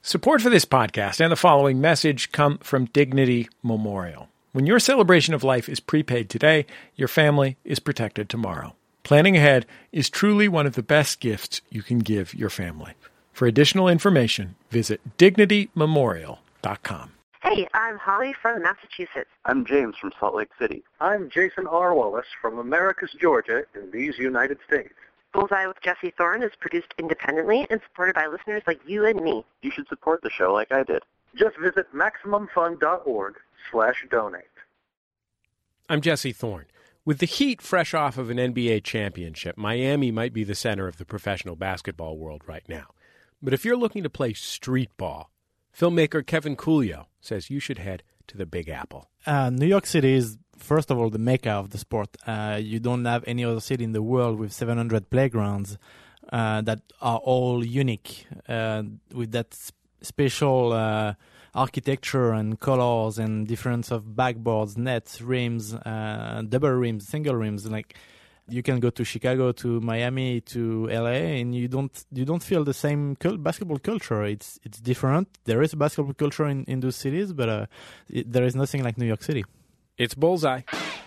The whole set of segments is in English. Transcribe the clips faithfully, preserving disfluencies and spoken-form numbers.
Support for this podcast and the following message come from Dignity Memorial. When your celebration of life is prepaid today, your family is protected tomorrow. Planning ahead is truly one of the best gifts you can give your family. For additional information, visit dignity memorial dot com. Hey, I'm Holly from Massachusetts. I'm James from Salt Lake City. I'm Jason R. Wallace from Americus, Georgia, in these United States. Bullseye with Jesse Thorne is produced independently and supported by listeners like you and me. You should support the show like I did. Just visit MaximumFun.org slash donate. I'm Jesse Thorne. With the Heat fresh off of an N B A championship, Miami might be the center of the professional basketball world right now. But if you're looking to play street ball, filmmaker Kevin Coolio says you should head to the Big Apple. Uh, New York City is, first of all, the mecca of the sport. Uh, you don't have any other city in the world with seven hundred playgrounds uh, that are all unique, uh, with that sp- special uh, architecture and colors and difference of backboards, nets, rims, uh, double rims, single rims. Like you can go to Chicago, to Miami, to L A, and you don't you don't feel the same cul- basketball culture. It's it's different. There is a basketball culture in, in those cities, but uh, it, there is nothing like New York City. It's Bullseye.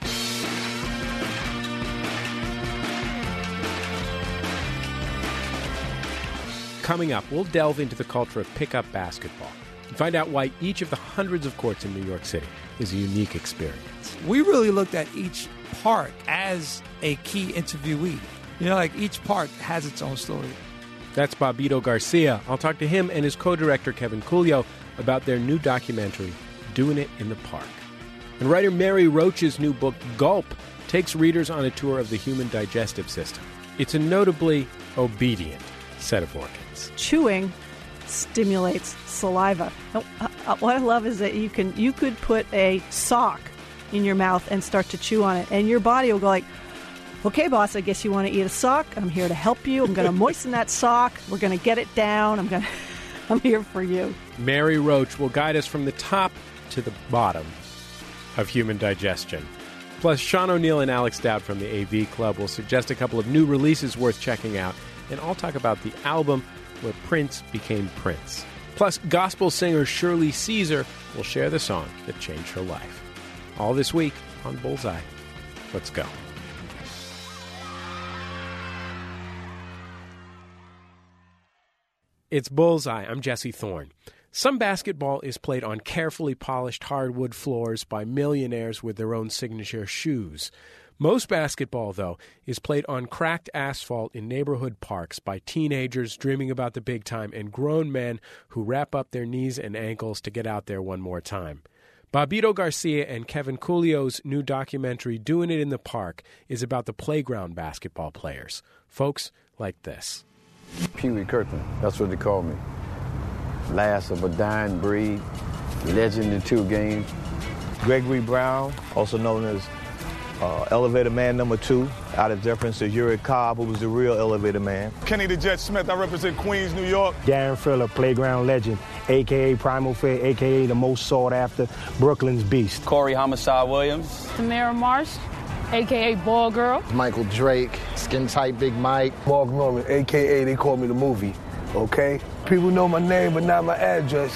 Coming up, we'll delve into the culture of pickup basketball and find out why each of the hundreds of courts in New York City is a unique experience. We really looked at each part as a key interviewee. You know, like each part has its own story. That's Bobbito Garcia. I'll talk to him and his co-director Kevin Coolio about their new documentary, Doing It in the Park. And writer Mary Roach's new book, Gulp, takes readers on a tour of the human digestive system. It's a notably obedient set of organs. Chewing stimulates saliva. Uh, uh, what I love is that you can you could put a sock in your mouth and start to chew on it, and your body will go like, okay, boss, I guess you want to eat a sock. I'm here to help you. I'm going to moisten that sock. We're going to get it down. I'm going to, I'm here for you. Mary Roach will guide us from the top to the bottom of human digestion. Plus, Sean O'Neill and Alex Dowd from the A V Club will suggest a couple of new releases worth checking out, and I'll talk about the album where Prince became Prince. Plus, gospel singer Shirley Caesar will share the song that changed her life. All this week on Bullseye. Let's go. It's Bullseye. I'm Jesse Thorne. Some basketball is played on carefully polished hardwood floors by millionaires with their own signature shoes. Most basketball, though, is played on cracked asphalt in neighborhood parks by teenagers dreaming about the big time and grown men who wrap up their knees and ankles to get out there one more time. Bobbito Garcia and Kevin Coolio's new documentary, Doing It in the Park, is about the playground basketball players. Folks like this. Pee Wee Kirkland, that's what they call me. Last of a dying breed, legend in two games. Gregory Brown, also known as uh, Elevator Man number two, out of deference to Uri Cobb, who was the real Elevator Man. Kenny the Jet Smith, I represent Queens, New York. Darren Friller, playground legend, a k a. Primal Fear, a k a the most sought-after Brooklyn's Beast. Corey Homicide Williams. Tamara Marsh, a k a. Ball Girl. Michael Drake, Skin Tight Big Mike. Mark Norman, a k a they call me the movie, okay? People know my name, but not my address.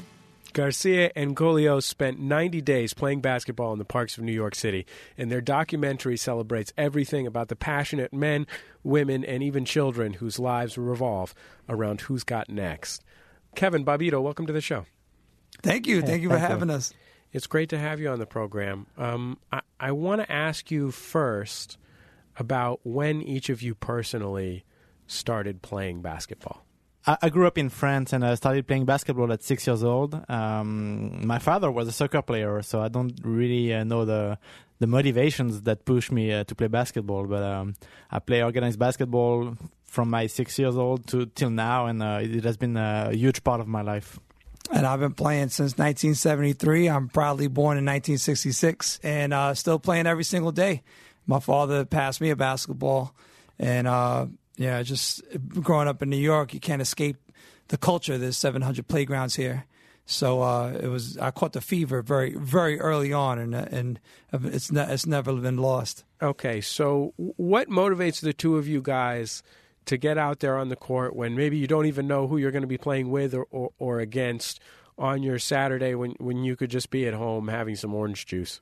Garcia and Coolio spent ninety days playing basketball in the parks of New York City, and their documentary celebrates everything about the passionate men, women, and even children whose lives revolve around who's got next. Kevin, Bobbito, welcome to the show. Thank you. Thank you for having us. It's great to have you on the program. Um, I, I want to ask you first about when each of you personally started playing basketball. I grew up in France, and I started playing basketball at six years old. Um, my father was a soccer player, so I don't really uh, know the the motivations that push me uh, to play basketball. But um, I play organized basketball from my six years old to till now, and uh, it has been a huge part of my life. And I've been playing since nineteen seventy-three. I'm proudly born in nineteen sixty-six, and uh, still playing every single day. My father passed me a basketball, and uh, yeah, just growing up in New York, you can't escape the culture. There's seven hundred playgrounds here, so uh, it was. I caught the fever very, very early on, and and it's ne- it's never been lost. Okay, so what motivates the two of you guys to get out there on the court when maybe you don't even know who you're going to be playing with or, or, or against on your Saturday when, when you could just be at home having some orange juice?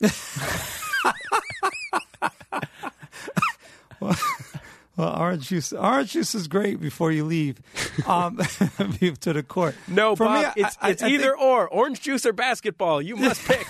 well, well, orange juice, orange juice is great before you leave um, to the court. No, For Bob, me, it's, I, it's I, I either think, or, orange juice or basketball. You must pick.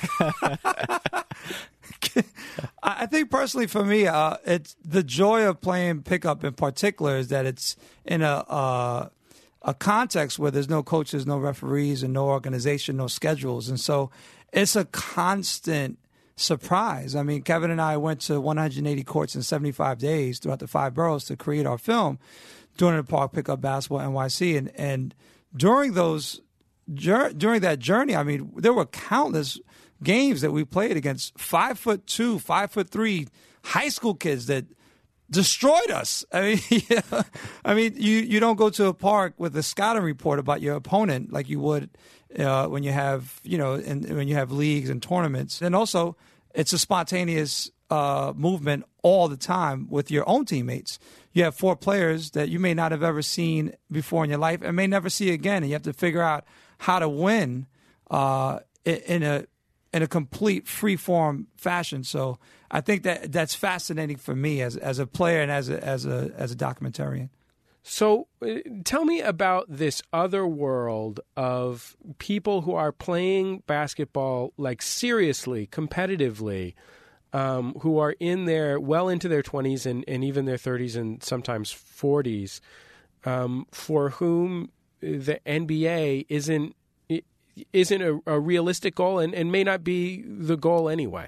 I think personally for me, uh, it's the joy of playing pickup in particular is that it's in a uh, a context where there's no coaches, no referees, and no organization, no schedules. And so it's a constant surprise. I mean, Kevin and I went to one hundred eighty courts in seventy-five days throughout the five boroughs to create our film, Doing It in the Park, Pickup Basketball N Y C. And, and during those during that journey, I mean, there were countless games that we played against five foot two, five foot three high school kids that destroyed us. I mean, yeah. I mean, you, you don't go to a park with a scouting report about your opponent like you would uh, when you have, you know, in, when you have leagues and tournaments. And also, it's a spontaneous uh, movement all the time with your own teammates. You have four players that you may not have ever seen before in your life and may never see again, and you have to figure out how to win uh, in a in a complete free-form fashion. So I think that that's fascinating for me as as a player and as a, as a as a documentarian. So uh, tell me about this other world of people who are playing basketball like seriously, competitively, um, who are in their well into their twenties and, and even their thirties and sometimes forties, um, for whom the N B A isn't isn't a, a realistic goal and, and may not be the goal anyway.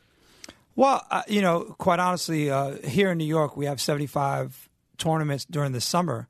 Well, uh, you know, quite honestly, uh, here in New York, we have seventy-five tournaments during the summer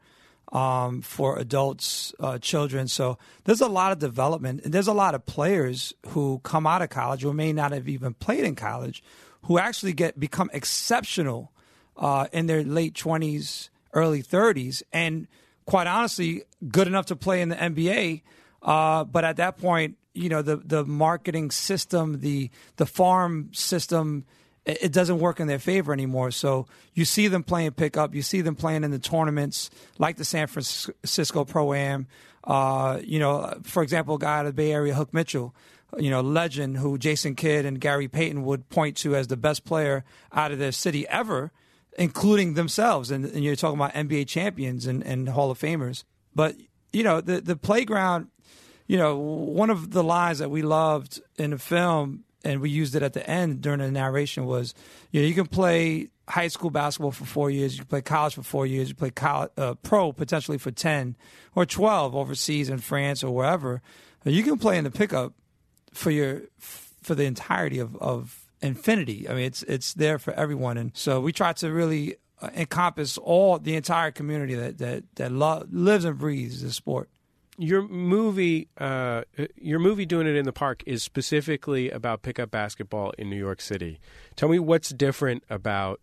um, for adults, uh, children. So there's a lot of development. And there's a lot of players who come out of college or may not have even played in college who actually get become exceptional uh, in their late twenties, early thirties, and quite honestly, good enough to play in the N B A. Uh, but at that point, you know, the, the marketing system, the the farm system, it, it doesn't work in their favor anymore. So you see them playing pickup. You see them playing in the tournaments like the San Francisco Pro-Am. Uh, you know, for example, a guy out of the Bay Area, Hook Mitchell, you know, legend who Jason Kidd and Gary Payton would point to as the best player out of their city ever, including themselves. And, and you're talking about N B A champions and, and Hall of Famers. But, you know, the, the playground, you know, one of the lines that we loved in the film, and we used it at the end during the narration, was, you know, you can play high school basketball for four years, you can play college for four years, you play college, uh, pro potentially for ten or twelve overseas in France or wherever. You can play in the pickup for your for the entirety of, of infinity. I mean, it's it's there for everyone, and so we try to really encompass all the entire community that that that lo- lives and breathes the sport. Your movie, uh, your movie, Doing It in the Park, is specifically about pickup basketball in New York City. Tell me what's different about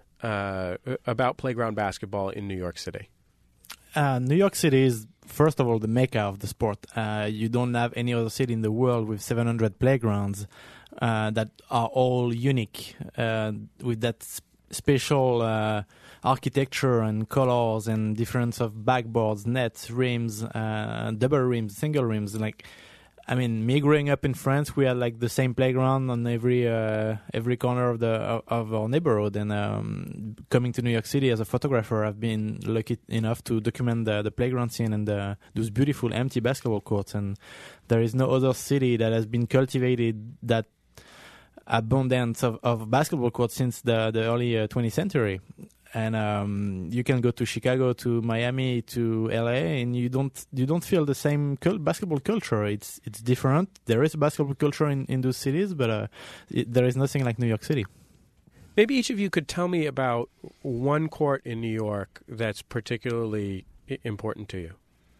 uh, about playground basketball in New York City. Uh, New York City is, first of all, the mecca of the sport. Uh, you don't have any other city in the world with seven hundred playgrounds uh, that are all unique, uh, with that sp- special uh, architecture and colors and difference of backboards, nets, rims, uh, double rims, single rims. Like, I mean, me growing up in France, we had like the same playground on every uh, every corner of the of, of our neighborhood. And um, coming to New York City as a photographer, I've been lucky enough to document the, the playground scene and the, those beautiful empty basketball courts. And there is no other city that has been cultivated that abundance of, of basketball courts since the, the early uh, twentieth century. And um, you can go to Chicago, to Miami, to L A, and you don't you don't feel the same cult- basketball culture. It's it's different. There is a basketball culture in, in those cities, but uh, it, there is nothing like New York City. Maybe each of you could tell me about one court in New York that's particularly I- important to you.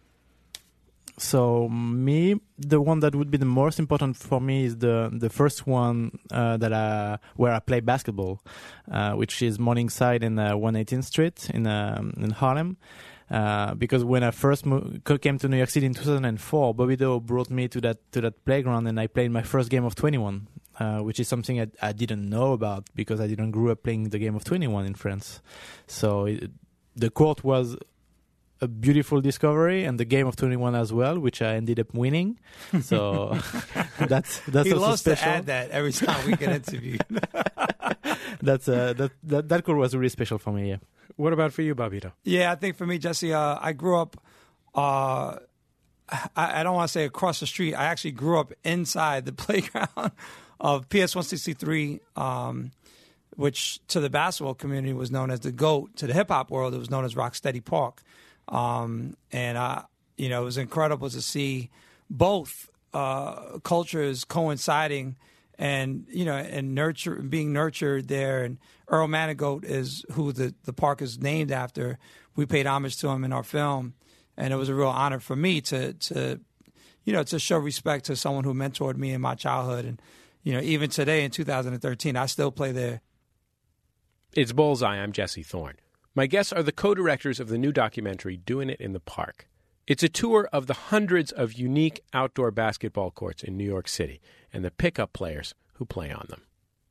So me, the one that would be the most important for me is the the first one uh, that I, where I play basketball, uh, which is Morningside in uh, one eighteenth Street in um, in Harlem. Uh, because when I first mo- came to New York City in two thousand four, Bobby Doe brought me to that to that playground, and I played my first game of twenty-one, uh, which is something I, I didn't know about because I didn't grow up playing the game of twenty-one in France. So it, the court was a beautiful discovery, and the game of twenty-one as well, which I ended up winning. So that's that's he also loves special. to add that every time we get interviewed. that's uh, that that that court was really special for me. Yeah. What about for you, Bobbito? Yeah, I think for me, Jesse, uh, I grew up. Uh, I, I don't want to say across the street. I actually grew up inside the playground of P S one sixty-three. Um, which to the basketball community was known as the GOAT. To the hip-hop world, it was known as Rocksteady Park. Um, and, uh, you know, it was incredible to see both uh, cultures coinciding and, you know, and nurture, being nurtured there. And Earl Manigault is who the, the park is named after. We paid homage to him in our film. And it was a real honor for me to, to you know, to show respect to someone who mentored me in my childhood. And, you know, even today in two thousand thirteen, I still play there. It's Bullseye. I'm Jesse Thorne. My guests are the co-directors of the new documentary, Doing It in the Park. It's a tour of the hundreds of unique outdoor basketball courts in New York City and the pickup players who play on them.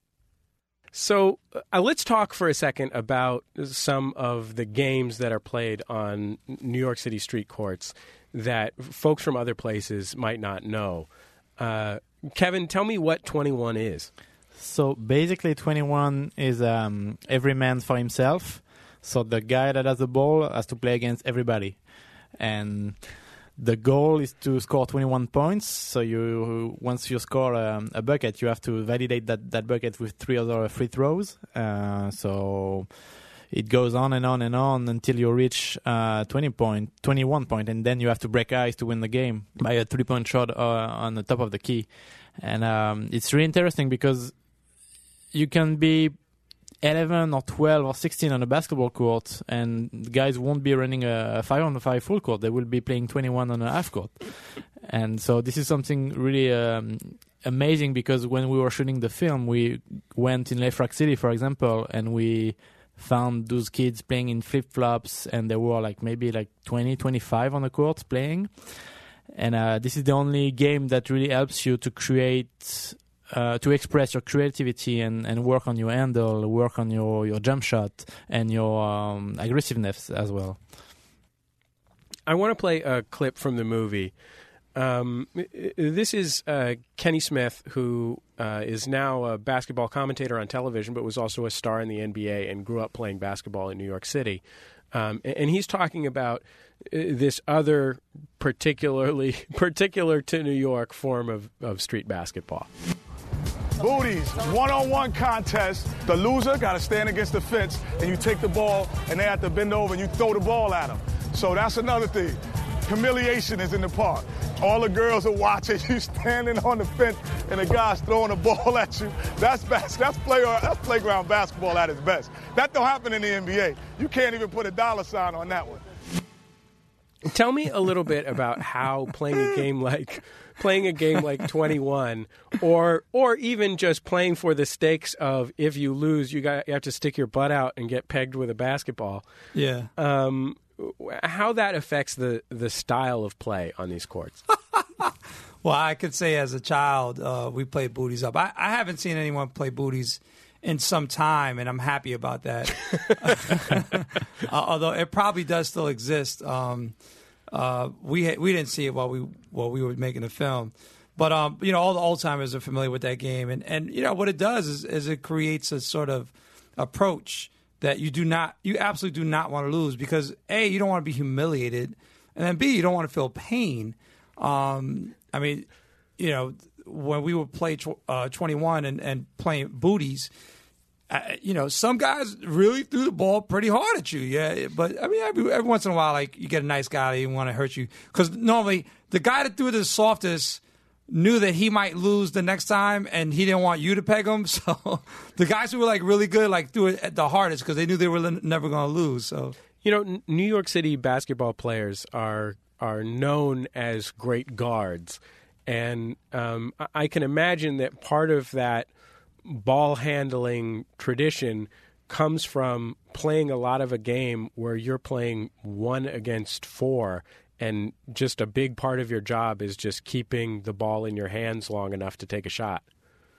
So uh, let's talk for a second about some of the games that are played on New York City street courts that folks from other places might not know. Uh, Kevin, tell me what twenty-one is. So basically, twenty-one is um, every man for himself. So the guy that has the ball has to play against everybody. And the goal is to score twenty-one points. So you once you score um, a bucket, you have to validate that, that bucket with three other free throws. Uh, so it goes on and on and on until you reach uh, twenty point, twenty-one point, and then you have to break ice to win the game by a three-point shot uh, on the top of the key. And um, it's really interesting because you can be eleven or twelve or sixteen on a basketball court, and guys won't be running a five on five full court. They will be playing twenty-one on a half court. And so this is something really um, amazing, because when we were shooting the film, we went in Lefrak City, for example, and we found those kids playing in flip-flops, and there were like maybe like twenty, twenty-five on the court playing. And uh, this is the only game that really helps you to create... Uh, to express your creativity and, and work on your handle, work on your, your jump shot and your um, aggressiveness as well. I want to play a clip from the movie. Um, this is uh, Kenny Smith, who uh, is now a basketball commentator on television, but was also a star in the N B A and grew up playing basketball in New York City. Um, and he's talking about this other particularly particular to New York form of, of street basketball. Booties, one-on-one contest. The loser got to stand against the fence, and you take the ball, and they have to bend over, and you throw the ball at them. So that's another thing. Humiliation is in the park. All the girls are watching you standing on the fence, and the guy's throwing the ball at you. That's bas- that's, play- that's playground basketball at its best. That don't happen in the N B A. You can't even put a dollar sign on that one. Tell me a little bit about how playing a game like playing a game like twenty-one, or or even just playing for the stakes of if you lose, you got you have to stick your butt out and get pegged with a basketball. Yeah. Um, how that affects the the style of play on these courts. Well, I could say as a child, uh, we played booties up. I, I haven't seen anyone play booties in some time, and I'm happy about that. Although it probably does still exist. Um, uh, we we didn't see it while we while we were making the film, but um, you know, all the old timers are familiar with that game, and, and you know what it does is, is it creates a sort of approach that you do not, you absolutely do not want to lose, because A, you don't want to be humiliated, and then B, you don't want to feel pain. Um, I mean, you know, when we would play tw- uh, twenty-one and, and playing booties, uh, you know, some guys really threw the ball pretty hard at you. Yeah, but I mean, every, every once in a while, like you get a nice guy that didn't want to hurt you, because normally the guy that threw it the softest knew that he might lose the next time, and he didn't want you to peg him. So the guys who were like really good, like threw it at the hardest because they knew they were never going to lose. So you know, N- New York City basketball players are are known as great guards. And um, I can imagine that part of that ball handling tradition comes from playing a lot of a game where you're playing one against four, and just a big part of your job is just keeping the ball in your hands long enough to take a shot.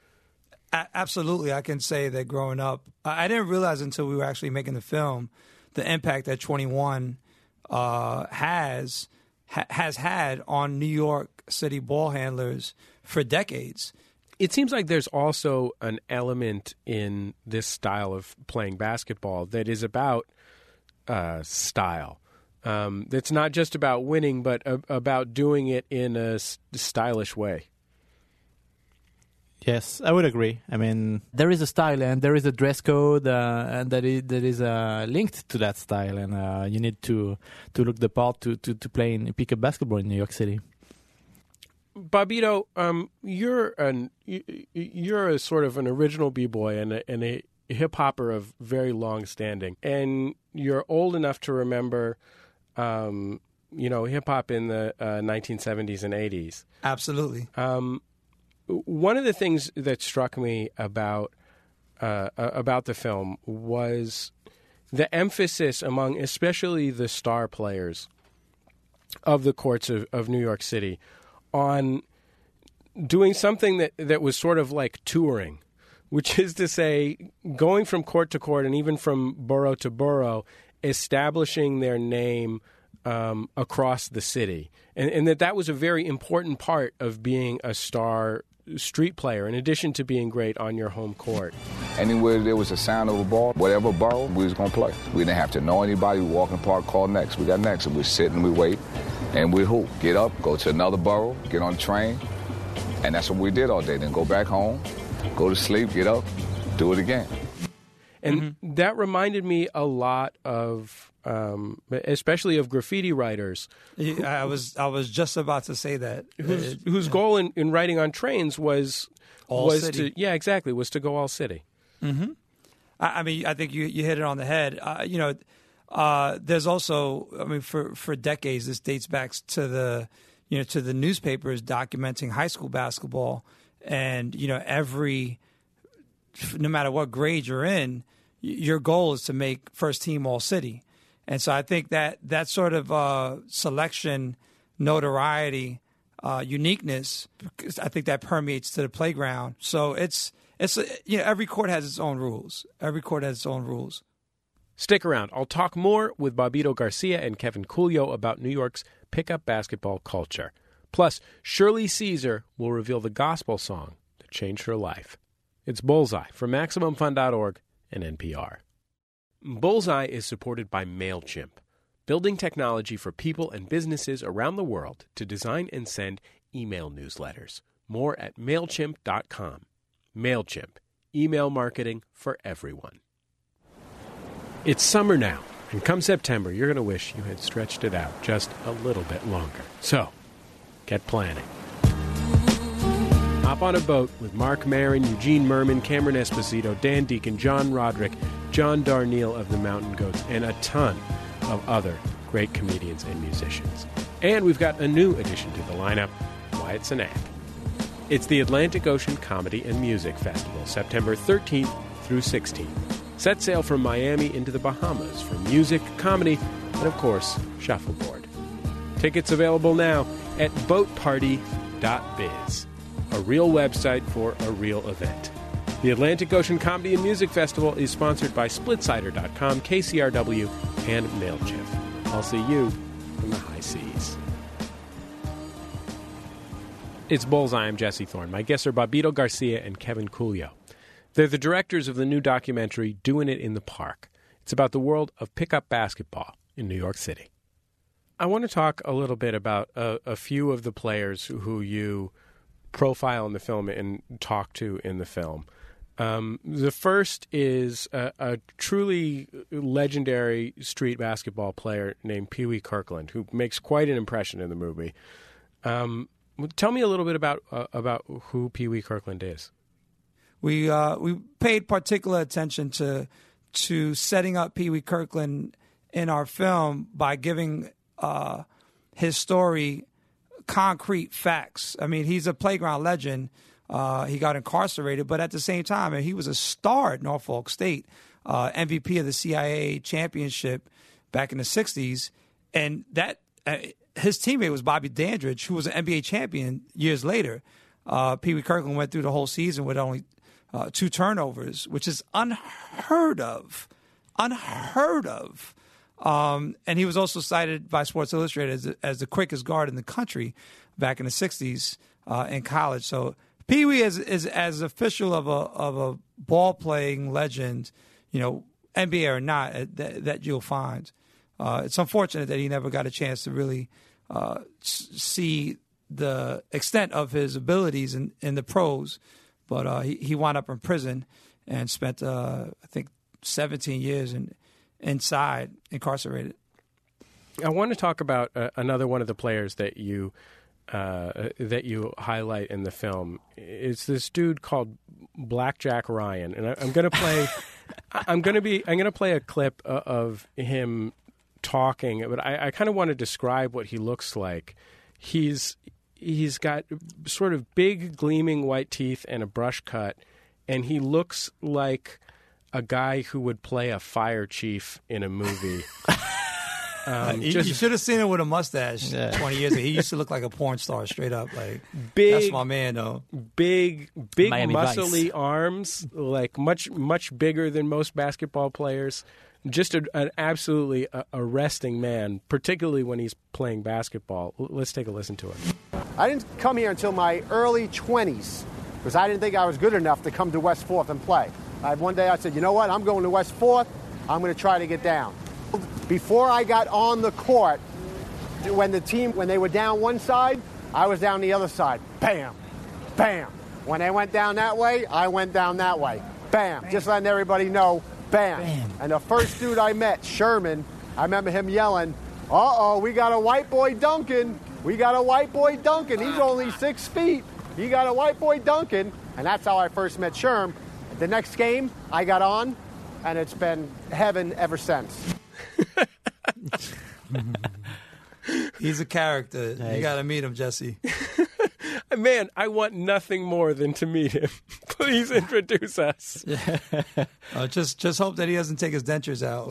A- absolutely. I can say that growing up, I didn't realize until we were actually making the film the impact that twenty-one uh, has ha- has had on New York City ball handlers for decades. It seems like there's also an element in this style of playing basketball that is about uh, style. Um, it's not just about winning, but a- about doing it in a s- stylish way. Yes, I would agree. I mean, there is a style and there is a dress code, uh, and that is that is uh, linked to that style, and uh, you need to to look the part to, to, to play in pickup basketball in New York City. Bobbito, um, you're an you're a sort of an original b-boy and a, and a hip hopper of very long standing, and you're old enough to remember, um, you know, hip hop in the uh, nineteen seventies and eighties. Absolutely. Um, one of the things that struck me about uh, about the film was the emphasis among, especially the star players of the courts of, of New York City, on doing something that, that was sort of like touring, which is to say going from court to court and even from borough to borough, establishing their name um, across the city. And, and that that was a very important part of being a star street player, in addition to being great on your home court. Anywhere there was a sound of a ball, whatever borough, we was going to play. We didn't have to know anybody. We walk in the park, call next. We got next. And we sit and we wait. And we hoop. Get up, go to another borough, get on the train. And that's what we did all day. Then go back home, go to sleep, get up, do it again. And Mm-hmm. that reminded me a lot of, um, especially of graffiti writers. Who, I was I was just about to say that. Whose, it, whose goal in, in writing on trains was all was city. to yeah exactly was to go all city. Mm-hmm. I, I mean, I think you you hit it on the head. Uh, you know, uh, there's also, I mean, for for decades, this dates back to the you know to the newspapers documenting high school basketball, and you know every no matter what grade you're in, your goal is to make first team all city. And so I think that that sort of uh, selection, notoriety, uh, uniqueness, I think that permeates to the playground. So it's it's you know every court has its own rules. Every court has its own rules. Stick around. I'll talk more with Bobbito Garcia and Kevin Coolio about New York's pickup basketball culture. Plus, Shirley Caesar will reveal the gospel song that changed her life. It's Bullseye from Maximum Fun dot org and N P R. Bullseye is supported by MailChimp, building technology for people and businesses around the world to design and send email newsletters. More at MailChimp dot com. MailChimp, email marketing for everyone. It's summer now, and come September, you're going to wish you had stretched it out just a little bit longer. So, get planning. Hop on a boat with Mark Maron, Eugene Merman, Cameron Esposito, Dan Deacon, John Roderick, John Darnielle of the Mountain Goats, and a ton of other great comedians and musicians. And we've got a new addition to the lineup, Wyatt Cenac. It's the Atlantic Ocean Comedy and Music Festival, September thirteenth through sixteenth. Set sail from Miami into the Bahamas for music, comedy, and of course, shuffleboard. Tickets available now at boat party dot biz. A real website for a real event. The Atlantic Ocean Comedy and Music Festival is sponsored by Splitsider dot com, K C R W, and MailChimp. I'll see you from the high seas. It's Bullseye. I'm Jesse Thorne. My guests are Bobbito Garcia and Kevin Coolio. They're the directors of the new documentary, Doing It in the Park. It's about the world of pickup basketball in New York City. I want to talk a little bit about a, a few of the players who you profile in the film and talk to in the film. Um, the first is a, a truly legendary street basketball player named Pee Wee Kirkland, who makes quite an impression in the movie. Um, tell me a little bit about uh, about who Pee Wee Kirkland is. We uh, we paid particular attention to to setting up Pee Wee Kirkland in our film by giving uh, his story concrete facts. I mean, he's a playground legend. Uh, he got incarcerated, but at the same time, he was a star at Norfolk State, uh, M V P of the C I A championship back in the sixties. And that uh, his teammate was Bobby Dandridge, who was an N B A champion years later. Uh, Pee Wee Kirkland went through the whole season with only uh, two turnovers, which is unheard of, unheard of Um, and he was also cited by Sports Illustrated as, as the quickest guard in the country back in the sixties uh, in college. So Pee Wee is, is as official of a of a ball playing legend, you know, N B A or not, uh, that, that you'll find. Uh, it's unfortunate that he never got a chance to really uh, see the extent of his abilities in, in the pros, but uh, he, he wound up in prison and spent, uh, I think, seventeen years in, inside, incarcerated. I want to talk about uh, another one of the players that you uh, that you highlight in the film. It's this dude called Blackjack Ryan, and I, I'm going to play. I'm going to be. I'm going to play a clip uh, of him talking, but I, I kind of want to describe what he looks like. He's he's got sort of big, gleaming white teeth and a brush cut, and he looks like a guy who would play a fire chief in a movie. Um, you, just, you should have seen him with a mustache yeah. twenty years ago. He used to look like a porn star, straight up. Like big, that's my man, though. Big, big, Miami muscly Vice. arms, like much, much bigger than most basketball players. Just a, an absolutely uh, arresting man, particularly when he's playing basketball. L- let's take a listen to him. I didn't come here until my early twenties because I didn't think I was good enough to come to West Fourth and play. I, one day I said, you know what, I'm going to West Fourth. I'm going to try to get down. Before I got on the court, when the team, when they were down one side, I was down the other side. Bam, bam. When they went down that way, I went down that way. Bam. Bam. Just letting everybody know, bam. bam. And the first dude I met, Sherman, I remember him yelling, uh-oh, we got a white boy dunking. We got a white boy dunking. He's only six feet. He got a white boy dunking. And that's how I first met Sherm. The next game, I got on, and it's been heaven ever since. He's a character. Hey. You got to meet him, Jesse. Man, I want nothing more than to meet him. Please introduce us. Yeah. uh, just, just hope that he doesn't take his dentures out.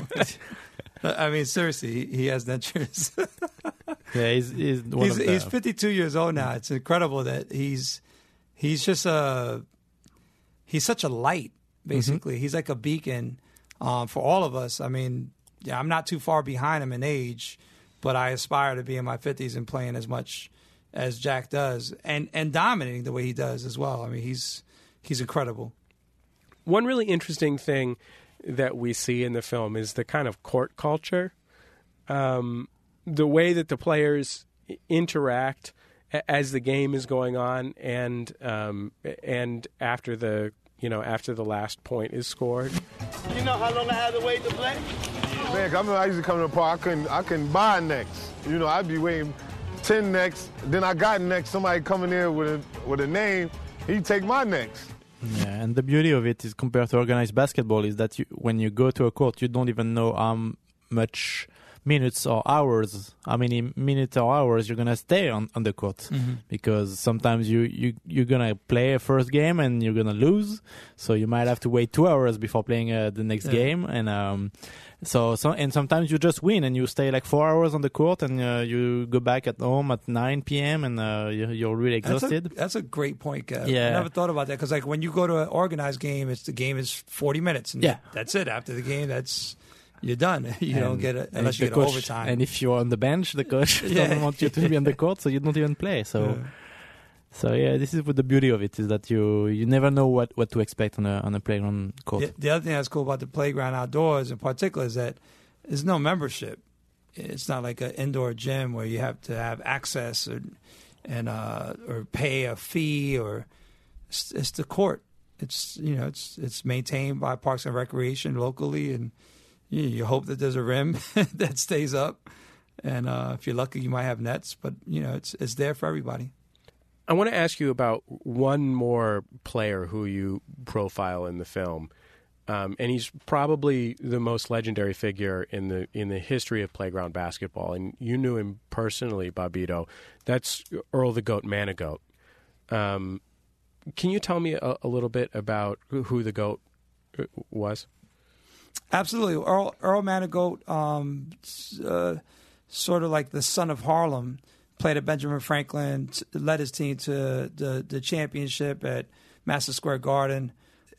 I mean, seriously, he has dentures. yeah, he's he's, one he's, of the... he's fifty-two years old now. It's incredible that he's he's just a he's such a light. Basically, mm-hmm. he's like a beacon um, for all of us. I mean, yeah, I'm not too far behind him in age, but I aspire to be in my fifties and playing as much as Jack does, and and dominating the way he does as well. I mean, he's he's incredible. One really interesting thing that we see in the film is the kind of court culture, um, the way that the players interact as the game is going on, and um, and after the you know after the last point is scored. You know how long I had to wait to play? Man, I remember I used to come to the park. I couldn't I couldn't buy next. You know, I'd be waiting ten next. Then I got next. Somebody coming in with a with a name, he'd take my next. Yeah, and the beauty of it is compared to organized basketball is that you, when you go to a court, you don't even know how much minutes or hours, how many minutes or hours you're gonna stay on, on the court, mm-hmm. because sometimes you you you're gonna play a first game and you're gonna lose, so you might have to wait two hours before playing uh, the next yeah. game, and um, so so and sometimes you just win and you stay like four hours on the court and uh, you go back at home at nine p.m. and uh, you're, you're really exhausted. That's a, that's a great point, Kev. Yeah, I never thought about that because like when you go to an organized game, it's the game is forty minutes, and yeah, that's it. After the game, that's you're done. You and, don't get it unless you get coach, overtime. And if you're on the bench, the coach yeah. doesn't want you to be on the court, so you don't even play. So, yeah. so yeah, this is what the beauty of it is that you you never know what, what to expect on a on a playground court. The, the other thing that's cool about the playground outdoors, in particular, is that there's no membership. It's not like an indoor gym where you have to have access or and uh, or pay a fee, or it's, it's the court. It's you know it's it's maintained by Parks and Recreation locally, and you, you hope that there's a rim that stays up, and uh, if you're lucky, you might have nets. But you know it's it's there for everybody. I want to ask you about one more player who you profile in the film, um, and he's probably the most legendary figure in the in the history of playground basketball. And you knew him personally, Bobbito. That's Earl the Goat Manigault. Um, Can you tell me a, a little bit about who the GOAT was? Absolutely. Earl, Earl Manigault, um, uh, sort of like the son of Harlem, played at Benjamin Franklin, t- led his team to the, the championship at Madison Square Garden.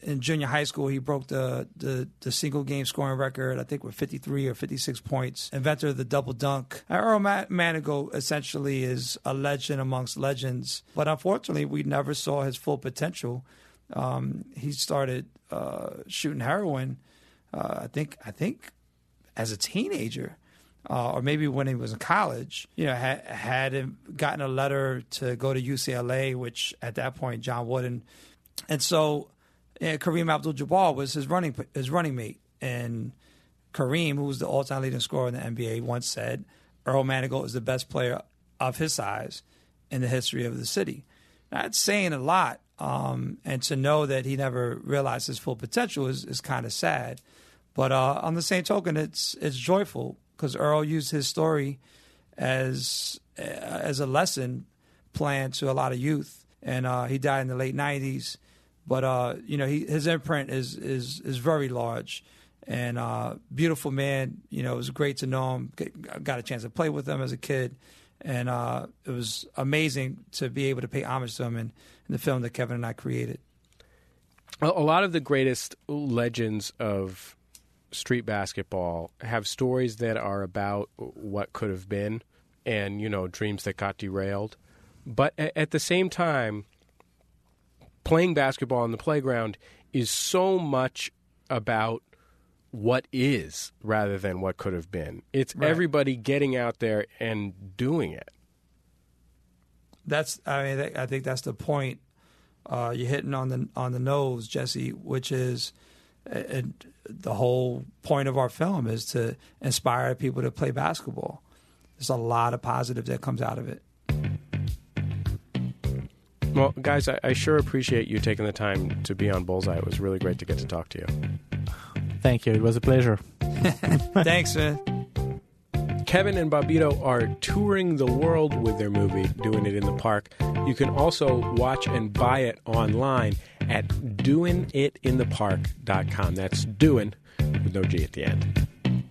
in junior high school, he broke the, the, the single game scoring record, I think with fifty-three or fifty-six points. Inventor of the double dunk. Earl Manigault essentially is a legend amongst legends, but unfortunately, we never saw his full potential. Um, he started uh, shooting heroin, uh, I think, I think, as a teenager. Uh, or maybe when he was in college, you know, had, had gotten a letter to go to U C L A, which at that point John Wooden, and so yeah, Kareem Abdul-Jabbar was his running his running mate, and Kareem, who was the all-time leading scorer in the N B A, once said Earl Manigault is the best player of his size in the history of the city. Now, that's saying a lot, um, and to know that he never realized his full potential is, is kind of sad. But uh, on the same token, it's it's joyful, because Earl used his story as uh, as a lesson plan to a lot of youth, and uh, he died in the late nineties. But uh, you know, he, his imprint is is is very large, and uh, beautiful man. You know, it was great to know him. Got a chance to play with him as a kid, and uh, it was amazing to be able to pay homage to him in, in the film that Kevin and I created. A lot of the greatest legends of street basketball have stories that are about what could have been and, you know, dreams that got derailed. But at the same time, playing basketball on the playground is so much about what is rather than what could have been. It's right. Everybody getting out there and doing it. That's, I mean, I think that's the point uh, you're hitting on the on the nose, Jesse, which is uh, the whole point of our film is to inspire people to play basketball. There's a lot of positive that comes out of it. Well, guys, I, I sure appreciate you taking the time to be on Bullseye. It was really great to get to talk to you. Thank you. It was a pleasure. Thanks, man. Kevin and Bobbito are touring the world with their movie, Doing It in the Park. You can also watch and buy it online at doing it in the park dot com. That's doing with no G at the end.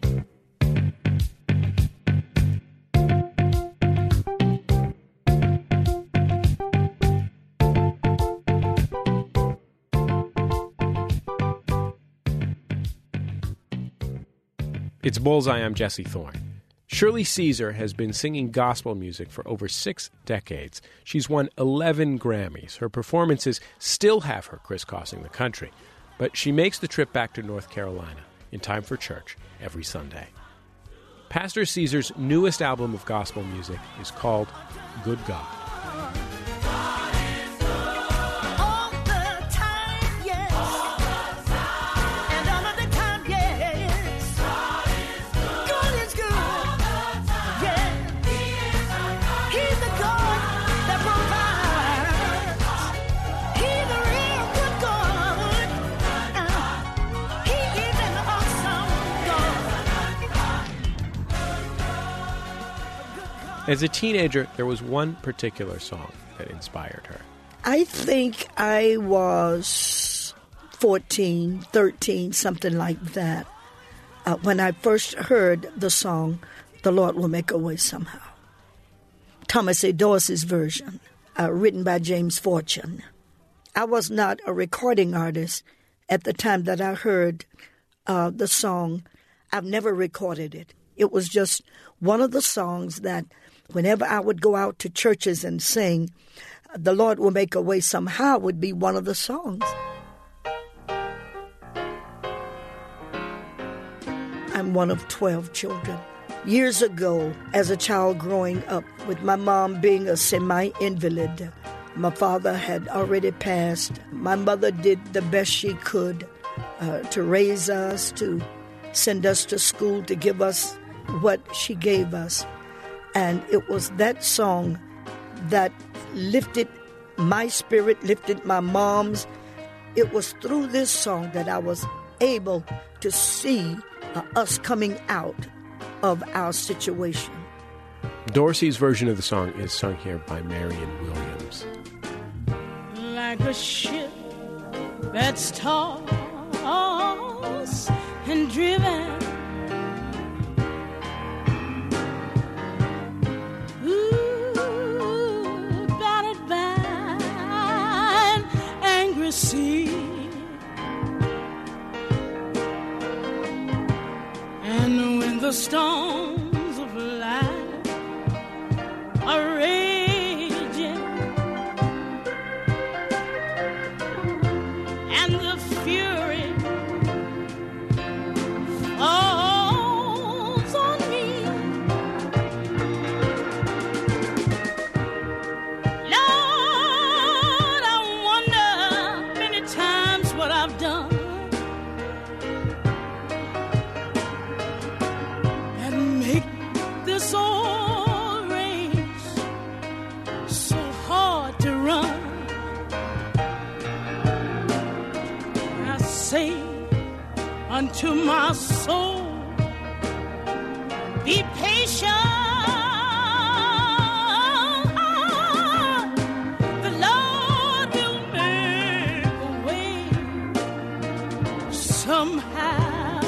It's Bullseye. I'm Jesse Thorne. Shirley Caesar has been singing gospel music for over six decades. She's won eleven Grammys. Her performances still have her crisscrossing the country, but she makes the trip back to North Carolina in time for church every Sunday. Pastor Caesar's newest album of gospel music is called Good God. As a teenager, there was one particular song that inspired her. I think I was fourteen, thirteen, something like that, uh, when I first heard the song, The Lord Will Make a Way Somehow. Thomas A. Dorsey's version, uh, written by James Fortune. I was not a recording artist at the time that I heard uh, the song. I've never recorded it. It was just one of the songs that whenever I would go out to churches and sing, The Lord Will Make a Way Somehow would be one of the songs. I'm one of twelve children. Years ago, as a child growing up, with my mom being a semi-invalid, my father had already passed. My mother did the best she could uh, to raise us, to send us to school, to give us what she gave us. And it was that song that lifted my spirit, lifted my mom's. It was through this song that I was able to see uh, us coming out of our situation. Dorsey's version of the song is sung here by Marion Williams. Like a ship that's tossed and driven, sea, the storms of life are raging, and the fury falls on me. Lord, I wonder many times what I've done this old race so hard to run. I say unto my soul, be patient. The Lord will make a way somehow.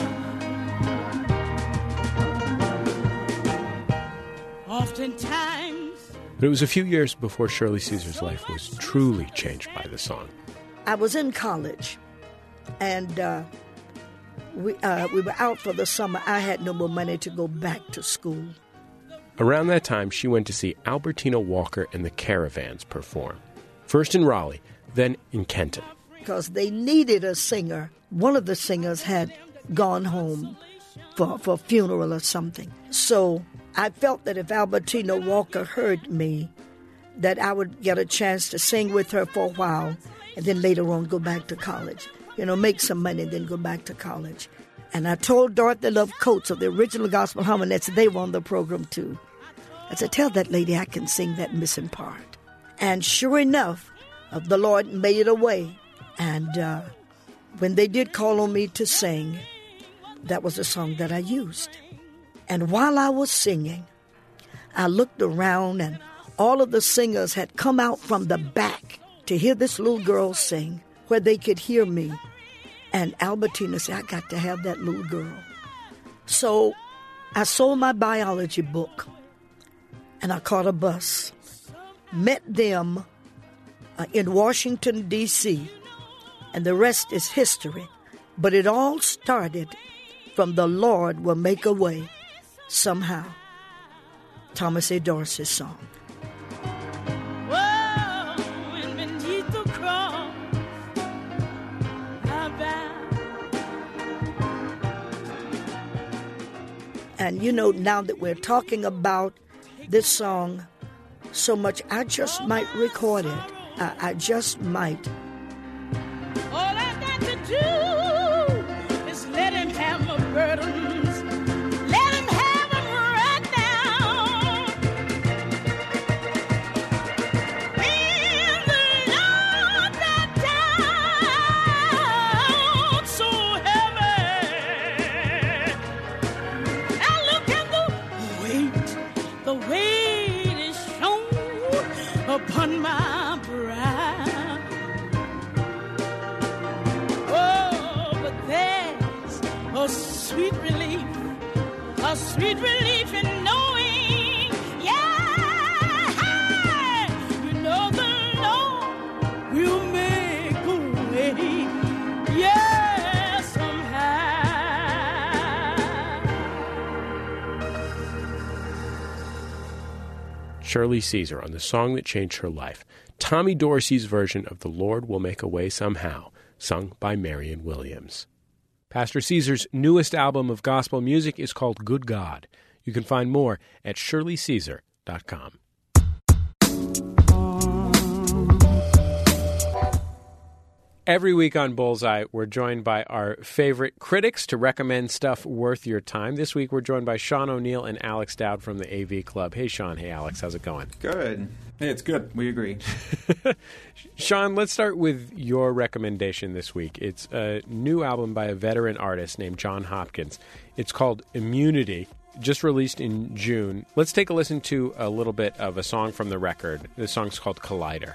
Oftentimes. But it was a few years before Shirley Caesar's life was truly changed by the song. I was in college, and uh, we uh, we were out for the summer. I had no more money to go back to school. Around that time, she went to see Albertina Walker and the Caravans perform. First in Raleigh, then in Kenton. Because they needed a singer. One of the singers had gone home for, for a funeral or something. So I felt that if Albertina Walker heard me, that I would get a chance to sing with her for a while and then later on go back to college. You know, make some money and then go back to college. And I told Dorothy Love Coates of the original Gospel Harmonettes, they were on the program too. I said, tell that lady I can sing that missing part. And sure enough, uh, the Lord made a way. And uh, when they did call on me to sing, that was the song that I used. And while I was singing, I looked around and all of the singers had come out from the back to hear this little girl sing where they could hear me. And Albertina said, I got to have that little girl. So I sold my biology book and I caught a bus, met them uh, in Washington, D C, and the rest is history. But it all started from The Lord Will Make a Way Somehow. Thomas A. Dorsey's song. And you know, now that we're talking about this song so much, I just might record it. I, I just might. All I got to do is let him have my burdens. Let him have them right now. When the Lord got down so heavy, now look at the weight, the weight is shown upon my brow. Oh, but there's a sweet relief, a sweet relief in knowing, yeah, you know the Lord will make a way, yeah, somehow. Shirley Caesar on the song that changed her life, Tommy Dorsey's version of The Lord Will Make a Way Somehow, sung by Marion Williams. Pastor Caesar's newest album of gospel music is called Good God. You can find more at shirley caesar dot com. Every week on Bullseye, we're joined by our favorite critics to recommend stuff worth your time. This week, we're joined by Sean O'Neill and Alex Dowd from the A V Club. Hey, Sean. Hey, Alex. How's it going? Good. Hey, it's good. We agree. Sean, let's start with your recommendation this week. It's a new album by a veteran artist named John Hopkins. It's called Immunity, just released in June. Let's take a listen to a little bit of a song from the record. The song's called Collider.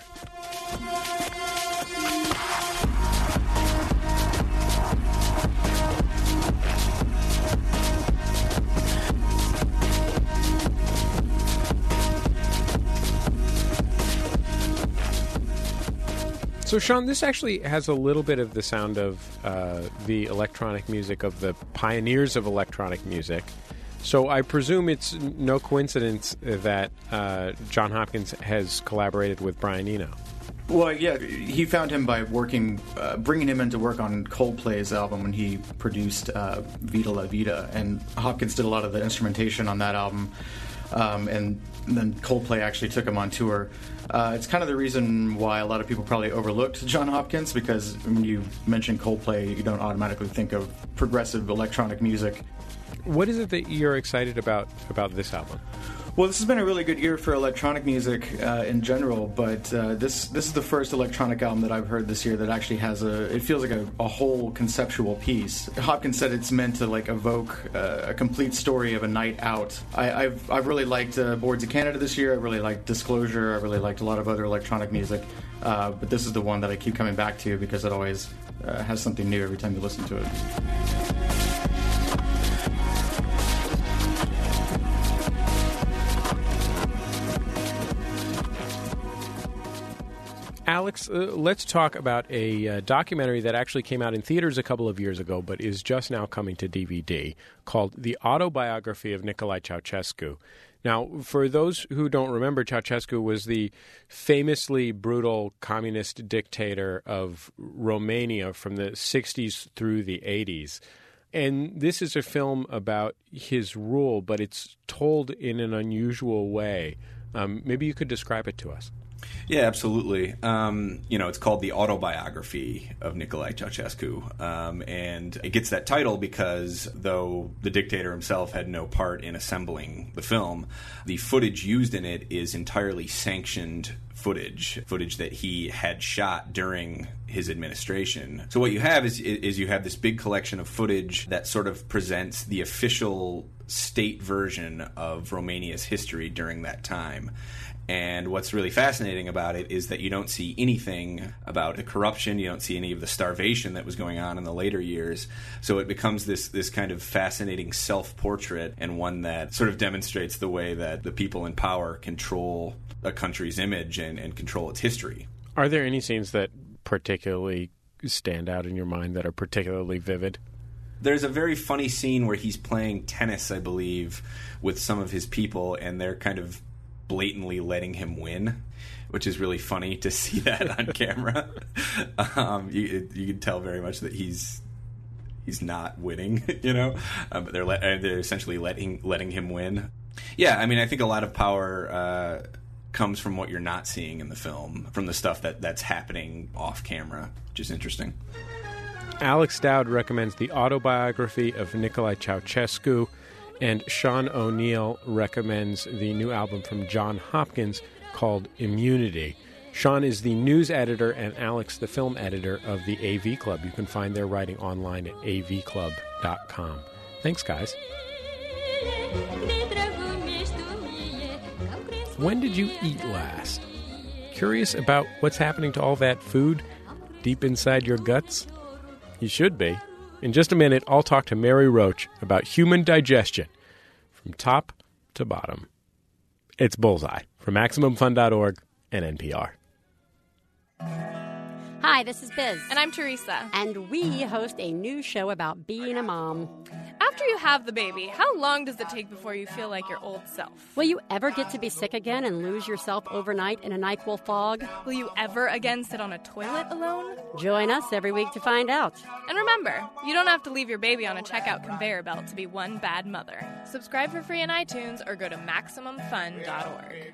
So, Sean, this actually has a little bit of the sound of uh, the electronic music of the pioneers of electronic music, So I presume it's no coincidence that uh, John Hopkins has collaborated with Brian Eno. Well, yeah, he found him by working, uh, bringing him in to work on Coldplay's album when he produced uh, Vida La Vida, and Hopkins did a lot of the instrumentation on that album, um, and then Coldplay actually took him on tour. Uh, it's kind of the reason why a lot of people probably overlooked John Hopkins, because when you mention Coldplay, you don't automatically think of progressive electronic music. What is it that you're excited about about this album? Well, this has been a really good year for electronic music uh, in general, but uh, this this is the first electronic album that I've heard this year that actually has a, it feels like a, a whole conceptual piece. Hopkins said it's meant to like evoke uh, a complete story of a night out. I, I've I've really liked uh, Boards of Canada this year. I really liked Disclosure. I really liked a lot of other electronic music, uh, but this is the one that I keep coming back to because it always uh, has something new every time you listen to it. Alex, uh, let's talk about a uh, documentary that actually came out in theaters a couple of years ago, but is just now coming to D V D, called The Autobiography of Nicolae Ceausescu. Now, for those who don't remember, Ceausescu was the famously brutal communist dictator of Romania from the sixties through the eighties. And this is a film about his rule, but it's told in an unusual way. Um, maybe you could describe it to us. Yeah, absolutely. Um, you know, it's called The Autobiography of Nicolae Ceausescu, um, and it gets that title because though the dictator himself had no part in assembling the film, the footage used in it is entirely sanctioned footage, footage that he had shot during his administration. So what you have is, is you have this big collection of footage that sort of presents the official state version of Romania's history during that time. And what's really fascinating about it is that you don't see anything about the corruption, you don't see any of the starvation that was going on in the later years. So it becomes this this kind of fascinating self-portrait, and one that sort of demonstrates the way that the people in power control a country's image and, and control its history. Are there any scenes that particularly stand out in your mind, that are particularly vivid? There's a very funny scene where he's playing tennis, I believe, with some of his people, and they're kind of blatantly letting him win, which is really funny to see that on camera. um, you, you can tell very much that he's he's not winning, you know, um, but they're let, they're essentially letting letting him win. Yeah, I mean, I think a lot of power uh, comes from what you're not seeing in the film, from the stuff that, that's happening off camera, which is interesting. Alex Dowd recommends The Autobiography of Nicolae Ceausescu, and Sean O'Neill recommends the new album from John Hopkins called Immunity. Sean is the news editor and Alex the film editor of the A V Club. You can find their writing online at a v club dot com. Thanks, guys. When did you eat last? Curious about what's happening to all that food deep inside your guts? You should be. In just a minute, I'll talk to Mary Roach about human digestion from top to bottom. It's Bullseye from Maximum Fun dot org and N P R. Hi, this is Biz. And I'm Teresa. And we host a new show about being a mom. After you have the baby, how long does it take before you feel like your old self? Will you ever get to be sick again and lose yourself overnight in a NyQuil fog? Will you ever again sit on a toilet alone? Join us every week to find out. And remember, you don't have to leave your baby on a checkout conveyor belt to be one bad mother. Subscribe for free in iTunes or go to Maximum Fun dot org.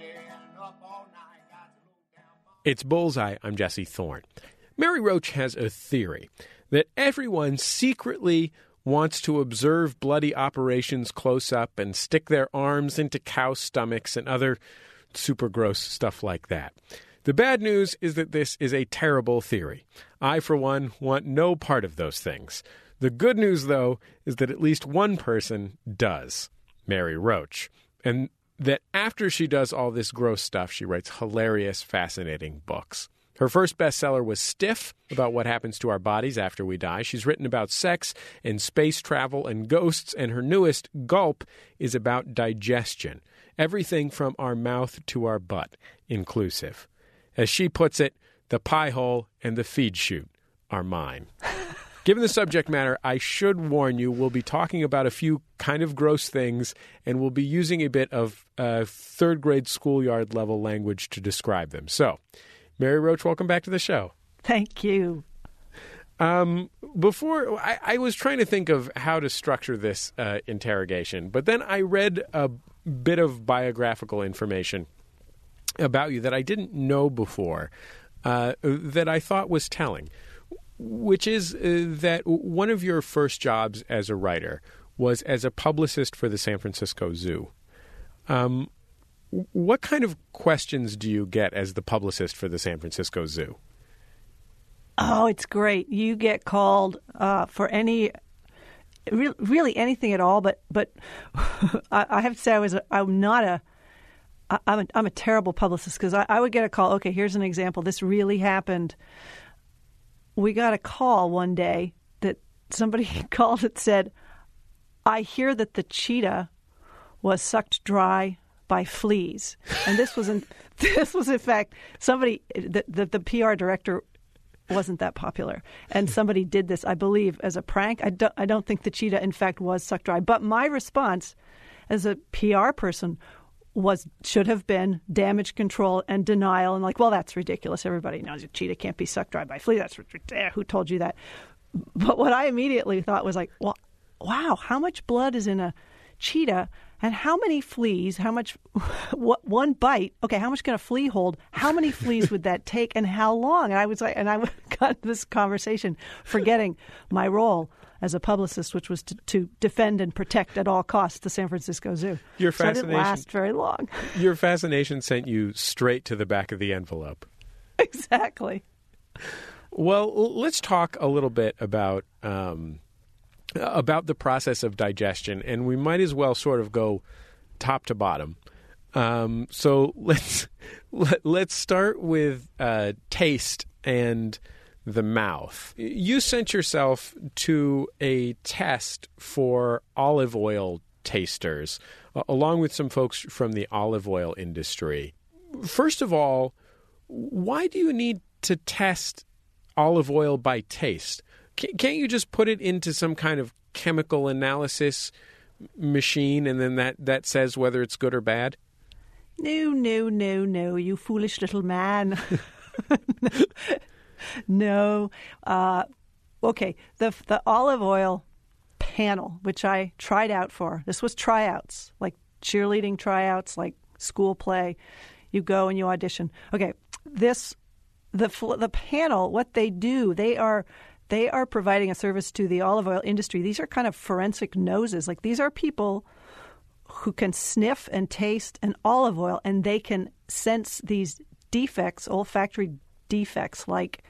It's Bullseye. I'm Jesse Thorne. Mary Roach has a theory that everyone secretly wants to observe bloody operations close up and stick their arms into cow stomachs and other super gross stuff like that. The bad news is that this is a terrible theory. I, for one, want no part of those things. The good news, though, is that at least one person does, Mary Roach. And that after she does all this gross stuff, she writes hilarious, fascinating books. Her first bestseller was Stiff, about what happens to our bodies after we die. She's written about sex and space travel and ghosts, and her newest, Gulp, is about digestion. Everything from our mouth to our butt, inclusive. As she puts it, the pie hole and the feed chute are mine. Given the subject matter, I should warn you, we'll be talking about a few kind of gross things, and we'll be using a bit of uh, third grade schoolyard level language to describe them. So, Mary Roach, welcome back to the show. Thank you. Um, before, I, I was trying to think of how to structure this uh, interrogation, but then I read a bit of biographical information about you that I didn't know before, uh, that I thought was telling, which is uh, that one of your first jobs as a writer was as a publicist for the San Francisco Zoo. Um, what kind of questions do you get as the publicist for the San Francisco Zoo? Oh, it's great. You get called uh, for any, re- really anything at all. But but I, I have to say I was a, I'm not a I, I'm a, I'm a terrible publicist because I, I would get a call. Okay, here's an example. This really happened. We got a call one day that somebody called and said, "I hear that the cheetah was sucked dry by fleas," and this was in this was in fact somebody the the, the P R director wasn't that popular, and somebody did this, I believe, as a prank. I don't, I don't think the cheetah, in fact, was sucked dry. But my response as a P R person was should have been damage control and denial, and like, well, that's ridiculous. Everybody knows a cheetah can't be sucked dry by fleas. That's eh, who told you that? But what I immediately thought was like, well, wow, how much blood is in a cheetah? And how many fleas, how much, what, one bite, okay, how much can a flea hold? How many fleas would that take and how long? And I was like, and I got this conversation forgetting my role as a publicist, which was to, to defend and protect at all costs the San Francisco Zoo. Your so it fascination didn't last very long. Your fascination sent you straight to the back of the envelope. Exactly. Well, let's talk a little bit about um, about the process of digestion, and we might as well sort of go top to bottom. Um, so let's let, let's start with uh, taste and the mouth. You sent yourself to a test for olive oil tasters, uh, along with some folks from the olive oil industry. First of all, why do you need to test olive oil by taste? Can't you just put it into some kind of chemical analysis machine and then that, that says whether it's good or bad? No, no, no, no, you foolish little man. No. Uh, okay, the the olive oil panel, which I tried out for, this was tryouts, like cheerleading tryouts, like school play. You go and you audition. Okay, this the the panel, what they do, they are they are providing a service to the olive oil industry. These are kind of forensic noses. Like these are people who can sniff and taste an olive oil, and they can sense these defects, olfactory defects, like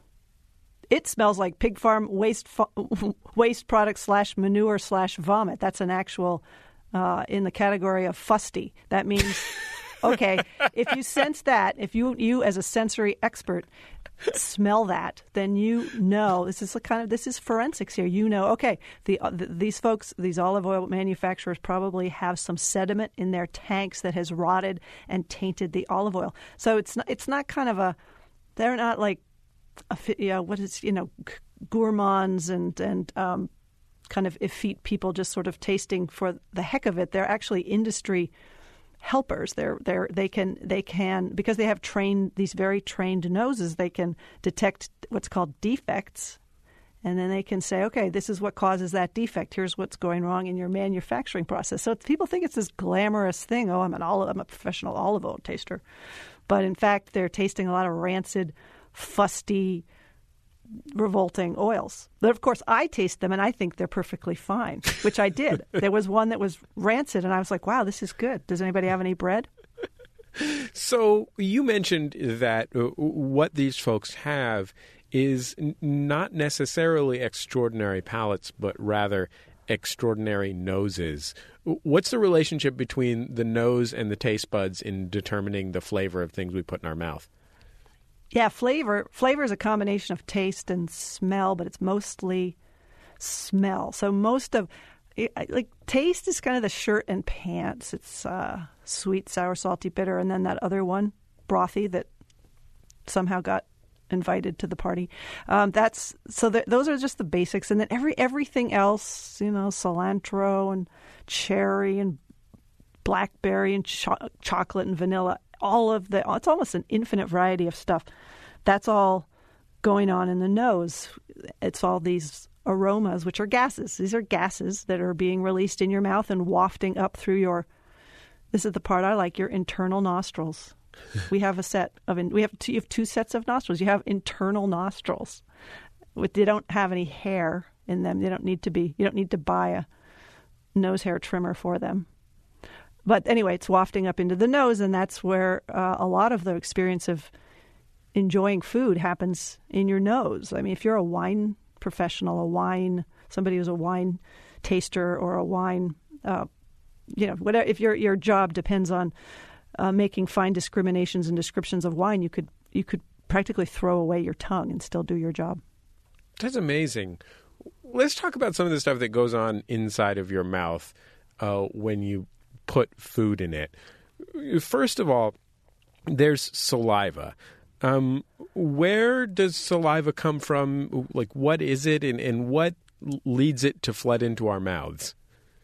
it smells like pig farm waste waste product slash manure slash vomit. That's an actual uh, in the category of fusty. That means, okay, if you sense that, if you you as a sensory expert smell that, then you know this is a kind of this is forensics here. You know, okay, the, uh, the these folks, these olive oil manufacturers probably have some sediment in their tanks that has rotted and tainted the olive oil. So it's not it's not kind of a they're not like a, you know, what is you know gourmands and and um, kind of effete people just sort of tasting for the heck of it. They're actually industry helpers. They're they're they can they can because they have trained these very trained noses. They can detect what's called defects, and then they can say, okay, this is what causes that defect. Here's what's going wrong in your manufacturing process. So people think it's this glamorous thing. Oh, I'm an olive, I'm a professional olive oil taster, but in fact, they're tasting a lot of rancid, fusty, revolting oils. But of course, I taste them and I think they're perfectly fine, which I did. There was one that was rancid, and I was like, wow, this is good. Does anybody have any bread? So you mentioned that uh, what these folks have is n- not necessarily extraordinary palates, but rather extraordinary noses. What's the relationship between the nose and the taste buds in determining the flavor of things we put in our mouth? Yeah, flavor. Flavor is a combination of taste and smell, but it's mostly smell. So most of, like, taste is kind of the shirt and pants. It's uh, sweet, sour, salty, bitter, and then that other one, brothy, that somehow got invited to the party. Um, that's so that those are just the basics, and then every everything else, you know, cilantro and cherry and blackberry and cho- chocolate and vanilla, all of the, it's almost an infinite variety of stuff. That's all going on in the nose. It's all these aromas, which are gases. These are gases that are being released in your mouth and wafting up through your, this is the part I like, your internal nostrils. We have a set of, we have two, you have two sets of nostrils. You have internal nostrils. They don't have any hair in them. They don't need to be, you don't need to buy a nose hair trimmer for them. But anyway, it's wafting up into the nose, and that's where uh, a lot of the experience of enjoying food happens in your nose. I mean, if you're a wine professional, a wine, somebody who's a wine taster or a wine, uh, you know, whatever, if your your job depends on uh, making fine discriminations and descriptions of wine, you could you could practically throw away your tongue and still do your job. That's amazing. Let's talk about some of the stuff that goes on inside of your mouth uh, when you put food in it. First of all, there's saliva. Um, where does saliva come from? Like, what is it, and, and what leads it to flood into our mouths?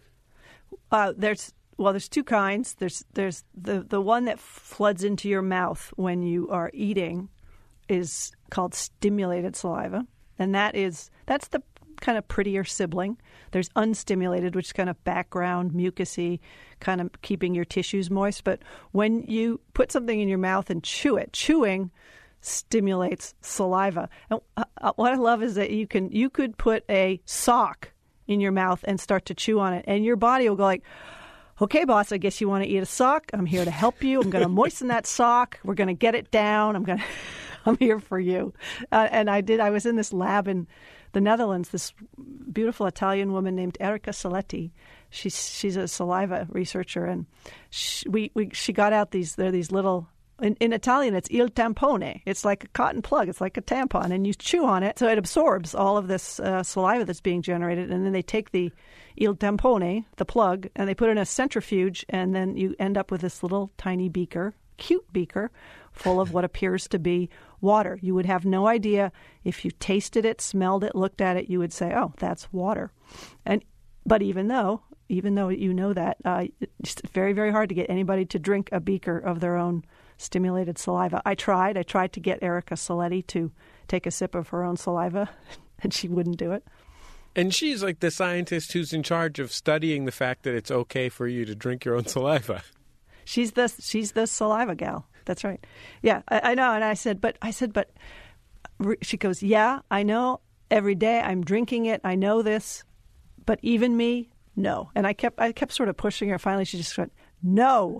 Uh, there's well, there's two kinds. There's there's the the one that floods into your mouth when you are eating is called stimulated saliva, and that is that's the kind of prettier sibling. There's unstimulated, which is kind of background, mucusy, kind of keeping your tissues moist. But when you put something in your mouth and chew it, chewing stimulates saliva. And uh, what I love is that you can you could put a sock in your mouth and start to chew on it, and your body will go like, okay, boss, I guess you want to eat a sock. I'm here to help you. I'm going to moisten that sock. We're going to get it down. I'm going to, I'm here for you. Uh, and I did, I was in this lab in the Netherlands, this beautiful Italian woman named Erica Soletti. She's she's a saliva researcher, and she, we, we she got out these they're these little in, in Italian it's il tampone. It's like a cotton plug. It's like a tampon, and you chew on it, so it absorbs all of this uh, saliva that's being generated, and then they take the il tampone, the plug, and they put it in a centrifuge, and then you end up with this little tiny beaker, cute beaker, full of what appears to be water. You would have no idea if you tasted it, smelled it, looked at it, you would say, oh, that's water. And but even though, even though you know that, uh, it's very, very hard to get anybody to drink a beaker of their own stimulated saliva. I tried. I tried to get Erica Soletti to take a sip of her own saliva, and she wouldn't do it. And she's like the scientist who's in charge of studying the fact that it's okay for you to drink your own saliva. She's the she's the saliva gal. That's right. Yeah, I, I know. And I said, but I said, but she goes, yeah, I know. Every day I'm drinking it. I know this, but even me, no. And I kept I kept sort of pushing her. Finally, she just went, no.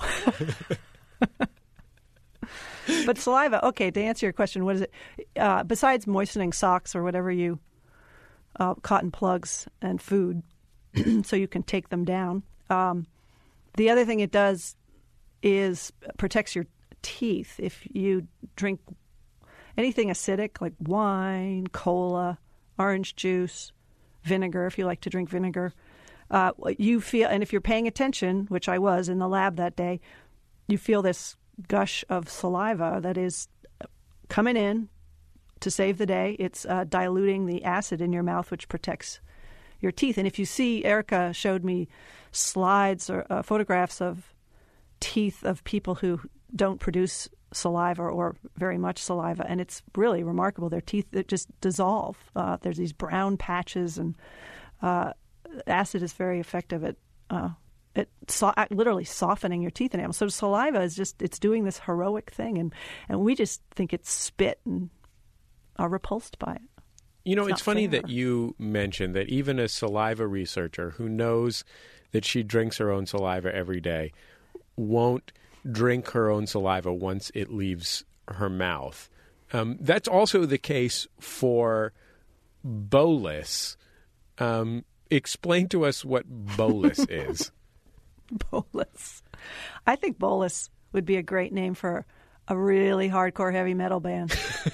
But saliva. Okay, to answer your question, what is it? Uh, besides moistening socks or whatever you uh, cotton plugs and food, so you can take them down. Um, the other thing it does is protects your teeth. If you drink anything acidic like wine, cola, orange juice, vinegar, if you like to drink vinegar, uh, you feel, and if you're paying attention, which I was in the lab that day, you feel this gush of saliva that is coming in to save the day. It's uh, diluting the acid in your mouth, which protects your teeth. And if you see, Erica showed me slides or uh, photographs of teeth of people who don't produce saliva or very much saliva, and it's really remarkable. Their teeth that just dissolve. Uh, there's these brown patches, and uh, acid is very effective at uh, at so- literally softening your teeth enamel. So saliva is just it's doing this heroic thing, and, and we just think it's spit and are repulsed by it. You know, it's, it's funny fair. that you mentioned that even a saliva researcher who knows that she drinks her own saliva every day won't drink her own saliva once it leaves her mouth. Um, that's also the case for bolus. Um, explain to us what bolus is. Bolus. I think bolus would be a great name for a really hardcore heavy metal band.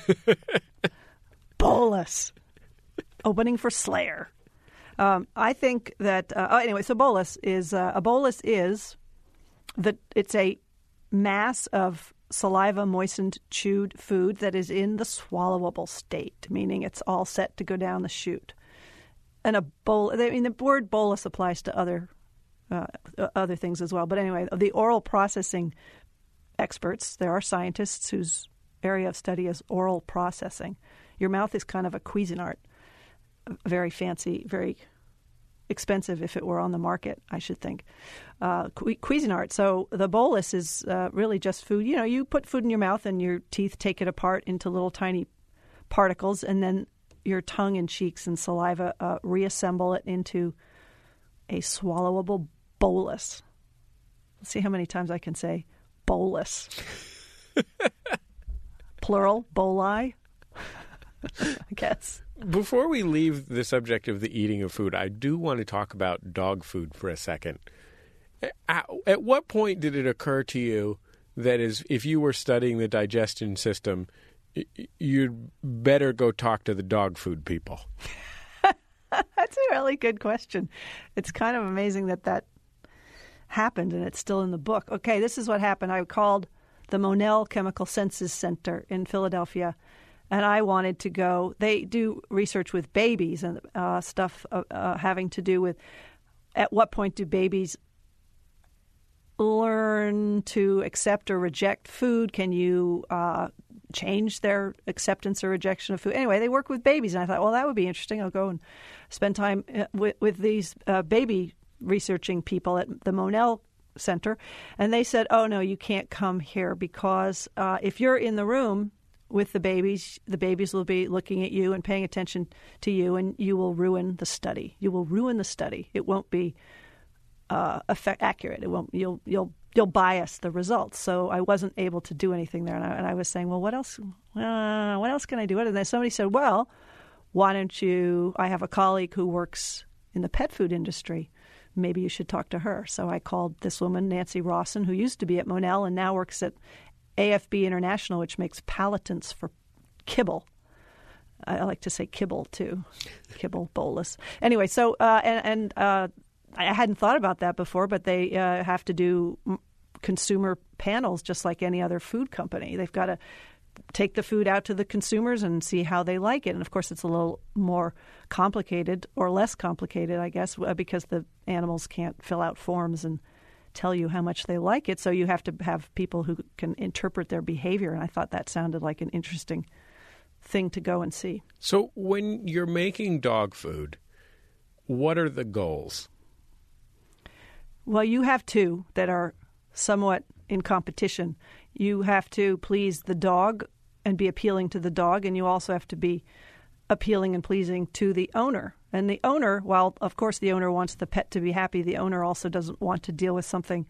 Bolus. Opening for Slayer. Um, I think that, uh, oh, anyway, so bolus is, uh, a bolus is that it's a mass of saliva moistened chewed food that is in the swallowable state, meaning it's all set to go down the chute. And a bowl, I mean, the word bolus applies to other uh, other things as well. But anyway, the oral processing experts, there are scientists whose area of study is oral processing. Your mouth is kind of a Cuisinart, very fancy, very expensive if it were on the market, I should think. Uh, Cuisinart. So the bolus is uh, really just food. You know, you put food in your mouth and your teeth take it apart into little tiny particles, and then your tongue and cheeks and saliva uh, reassemble it into a swallowable bolus. Let's see how many times I can say bolus. Plural, boli, I guess. Before we leave the subject of the eating of food, I do want to talk about dog food for a second. At, at what point did it occur to you that is, if you were studying the digestion system, you'd better go talk to the dog food people? That's a really good question. It's kind of amazing that that happened and it's still in the book. Okay, this is what happened. I called the Monell Chemical Senses Center in Philadelphia, and I wanted to go. They do research with babies and uh, stuff uh, uh, having to do with at what point do babies learn to accept or reject food? Can you uh, change their acceptance or rejection of food? Anyway, they work with babies, and I thought, well, that would be interesting. I'll go and spend time with, with these uh, baby researching people at the Monell Center. And they said, oh, no, you can't come here because uh, if you're in the room with the babies, the babies will be looking at you and paying attention to you, and you will ruin the study. You will ruin the study. It won't be uh, effect- accurate. It won't. You'll you'll you'll bias the results. So I wasn't able to do anything there, and I, and I was saying, well, what else? Uh, what else can I do? And then somebody said, well, why don't you? I have a colleague who works in the pet food industry. Maybe you should talk to her. So I called this woman, Nancy Rawson, who used to be at Monell and now works at A F B International, which makes palatants for kibble. I like to say kibble, too. Kibble, bolus. Anyway, so, uh, and, and uh, I hadn't thought about that before, but they uh, have to do consumer panels just like any other food company. They've got to take the food out to the consumers and see how they like it. And, of course, it's a little more complicated or less complicated, I guess, because the animals can't fill out forms and tell you how much they like it. So you have to have people who can interpret their behavior. And I thought that sounded like an interesting thing to go and see. So when you're making dog food, what are the goals? Well, you have two that are somewhat in competition. You have to please the dog and be appealing to the dog, and you also have to be appealing and pleasing to the owner. And the owner, while of course the owner wants the pet to be happy, the owner also doesn't want to deal with something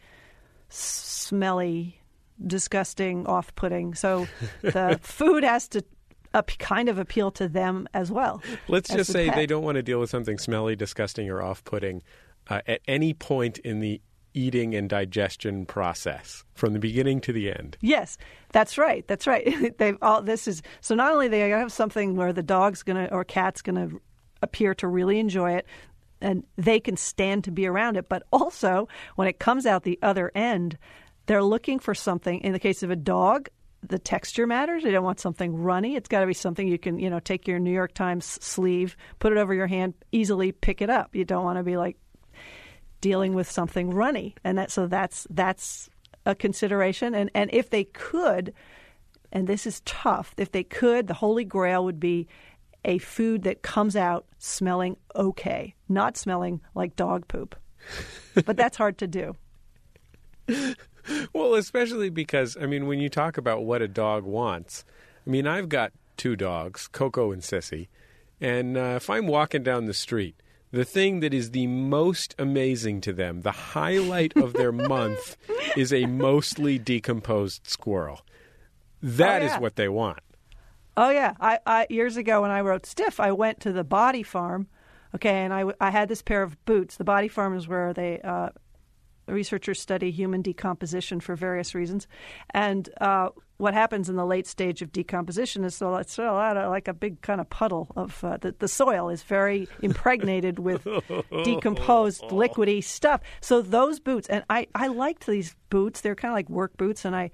smelly, disgusting, off-putting. So the food has to up, kind of appeal to them as well. Let's as just the say pet. They don't want to deal with something smelly, disgusting, or off-putting uh, at any point in the eating and digestion process, from the beginning to the end. Yes, that's right. That's right. They've all this is so. Not only they have something where the dog's gonna or cat's gonna appear to really enjoy it, and they can stand to be around it, but also when it comes out the other end, they're looking for something. In the case of a dog, the texture matters. They don't want something runny. It's got to be something you can, you know, take your New York Times sleeve, put it over your hand, easily pick it up. You don't want to be like dealing with something runny, and that so that's that's a consideration. And and if they could, and this is tough, if they could, the holy grail would be a food that comes out smelling okay, not smelling like dog poop. But that's hard to do. Well, especially because, I mean, when you talk about what a dog wants, I mean, I've got two dogs, Coco and Sissy, and uh, if I'm walking down the street, the thing that is the most amazing to them, the highlight of their month, is a mostly decomposed squirrel. That Oh, yeah. is what they want. Oh, yeah. I, I years ago when I wrote Stiff, I went to the Body Farm, okay, and I, I had this pair of boots. The Body Farm is where they uh, researchers study human decomposition for various reasons. And uh, what happens in the late stage of decomposition is so it's so out of like a big kind of puddle of uh, the, the soil is very impregnated with decomposed liquidy stuff. So those boots, and I, I liked these boots. They're kind of like work boots, and I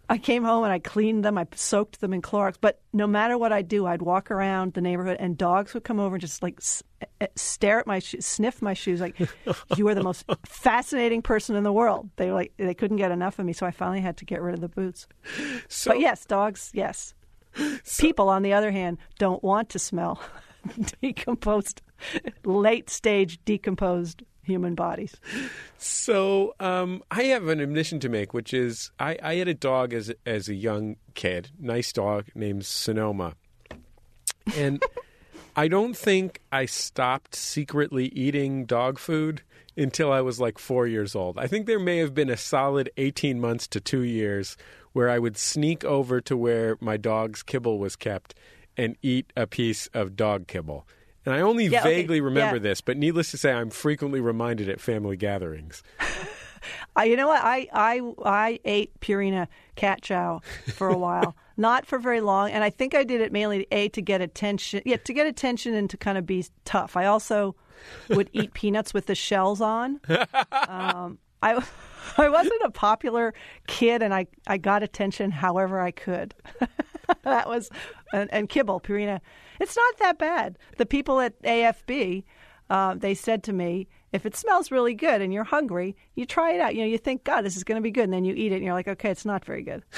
I came home and I cleaned them. I soaked them in Clorox. But no matter what I do, I'd walk around the neighborhood and dogs would come over and just like s- stare at my shoes, sniff my shoes. Like, you are the most fascinating person in the world. They were like, they couldn't get enough of me. So I finally had to get rid of the boots. So, but yes, dogs, yes. So, people, on the other hand, don't want to smell decomposed, late stage decomposed human bodies. So um, I have an admission to make, which is I, I had a dog as as a young kid, nice dog named Sonoma, and I don't think I stopped secretly eating dog food until I was like four years old. I think there may have been a solid eighteen months to two years where I would sneak over to where my dog's kibble was kept and eat a piece of dog kibble. And I only yeah, vaguely okay. remember yeah. this, but needless to say, I'm frequently reminded at family gatherings. uh, you know what? I, I, I ate Purina cat chow for a while, not for very long. And I think I did it mainly, A, to get attention. Yeah, to get attention and to kind of be tough. I also would eat peanuts with the shells on. Um, I, I wasn't a popular kid, and I, I got attention however I could. That was, and, and kibble, Purina. It's not that bad. The people at A F B, uh, they said to me, if it smells really good and you're hungry, you try it out. You know, you think, God, this is going to be good. And then you eat it and you're like, okay, it's not very good.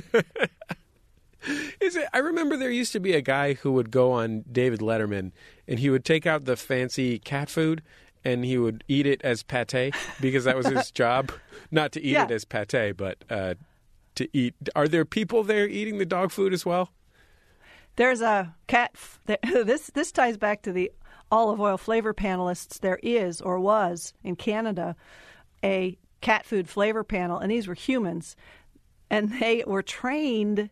Is it? I remember there used to be a guy who would go on David Letterman and he would take out the fancy cat food and he would eat it as pate because that was his job. Not to eat yeah. it as pate, but uh, to eat. Are there people there eating the dog food as well? There's a cat. This this ties back to the olive oil flavor panelists. There is, or was, in Canada, a cat food flavor panel, and these were humans, and they were trained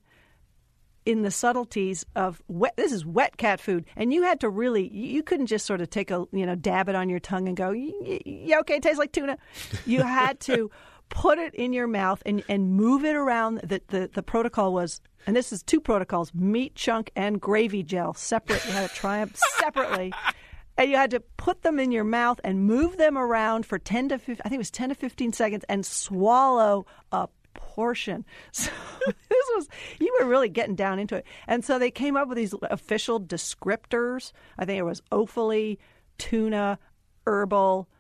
in the subtleties of wet. This is wet cat food, and you had to really. You couldn't just sort of take a you know dab it on your tongue and go, yeah, okay, it tastes like tuna. You had to put it in your mouth and, and move it around. The, the the protocol was, and this is two protocols, meat chunk and gravy gel, separate. You had to try them separately. And you had to put them in your mouth and move them around for ten to fifteen, I think it was ten to fifteen seconds, and swallow a portion. So this was, you were really getting down into it. And so they came up with these official descriptors. I think it was Ophaly, tuna, herbal,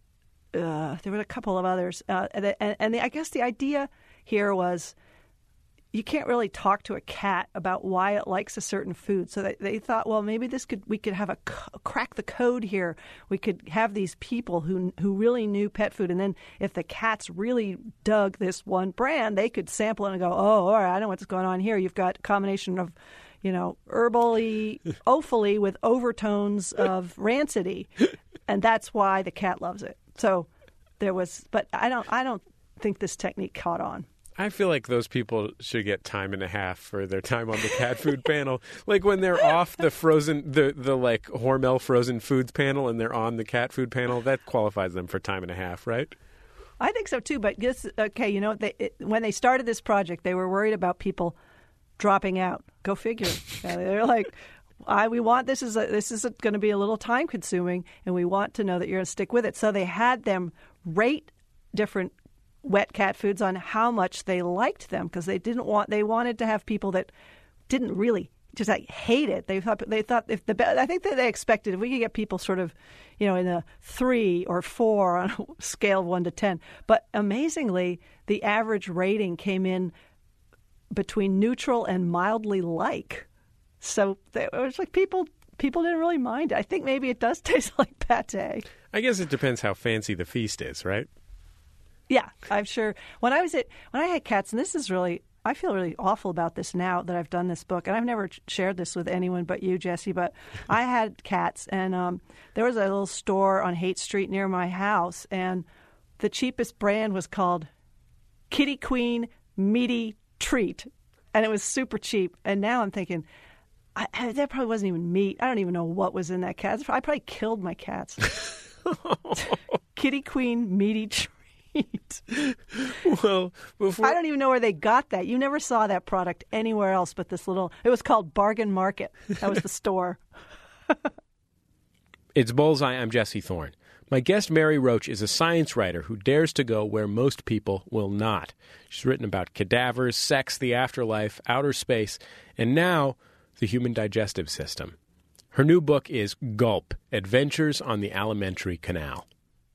Uh, there were a couple of others. Uh, and and the, I guess the idea here was you can't really talk to a cat about why it likes a certain food. So they, they thought, well, maybe this could we could have a crack the code here. We could have these people who who really knew pet food. And then if the cats really dug this one brand, they could sample it and go, oh, all right, I know what's going on here. You've got a combination of, you know, herbally, Ophaly with overtones of rancidity. And that's why the cat loves it. So there was, but I don't, I don't think this technique caught on. I feel like those people should get time and a half for their time on the cat food panel. Like when they're off the frozen, the, the like Hormel frozen foods panel and they're on the cat food panel, that qualifies them for time and a half, right? I think so too. But this, okay, you know, they, it, when they started this project, they were worried about people dropping out. Go figure. They're like, I, we want this is a, this is going to be a little time consuming, and we want to know that you're going to stick with it. So they had them rate different wet cat foods on how much they liked them, because they didn't want they wanted to have people that didn't really just like hate it. They thought they thought if the I think that they expected if we could get people sort of, you know, in a three or four on a scale of one to ten. But amazingly, the average rating came in between neutral and mildly like. So it was like people people didn't really mind it. I think maybe it does taste like pate. I guess it depends how fancy the feast is, right? Yeah, I'm sure. When I was at when I had cats, and this is really, I feel really awful about this now that I've done this book, and I've never shared this with anyone but you, Jesse. But I had cats, and um, there was a little store on Haight Street near my house, and the cheapest brand was called Kitty Queen Meaty Treat, and it was super cheap. And now I'm thinking, I, I, that probably wasn't even meat. I don't even know what was in that cat. I probably killed my cats. Kitty Queen Meaty Treat. Well, before I don't even know where they got that. You never saw that product anywhere else but this little. It was called Bargain Market. That was the store. It's Bullseye. I'm Jesse Thorne. My guest, Mary Roach, is a science writer who dares to go where most people will not. She's written about cadavers, sex, the afterlife, outer space, and now the human digestive system. Her new book is Gulp, Adventures on the Alimentary Canal.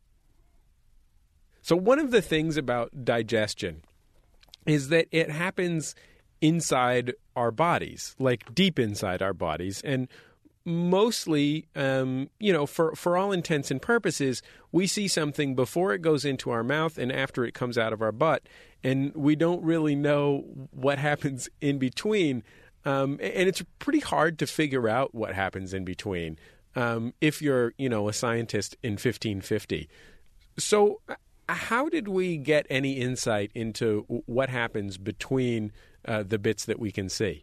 So one of the things about digestion is that it happens inside our bodies, like deep inside our bodies, and mostly, um, you know, for, for all intents and purposes, we see something before it goes into our mouth and after it comes out of our butt, and we don't really know what happens in between. Um, and it's pretty hard to figure out what happens in between um, if you're, you know, a scientist in fifteen fifty. So how did we get any insight into what happens between uh, the bits that we can see?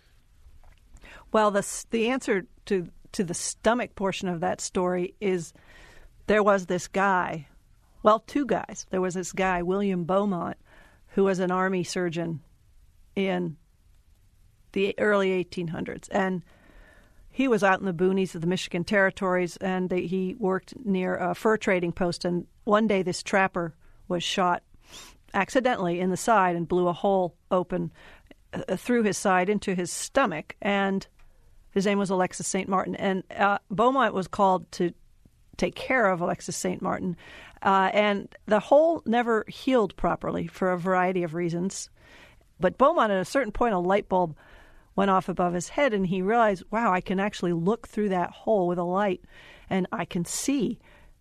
Well, the the answer to to the stomach portion of that story is there was this guy, well, two guys. There was this guy, William Beaumont, who was an army surgeon in the early eighteen hundreds. And he was out in the boonies of the Michigan territories, and they, he worked near a fur trading post. And one day this trapper was shot accidentally in the side and blew a hole open uh, through his side into his stomach. And his name was Alexis Saint Martin. And uh, Beaumont was called to take care of Alexis Saint Martin. Uh, and the hole never healed properly for a variety of reasons. But Beaumont, at a certain point, a light bulb went off above his head, and he realized, wow, I can actually look through that hole with a light, and I can see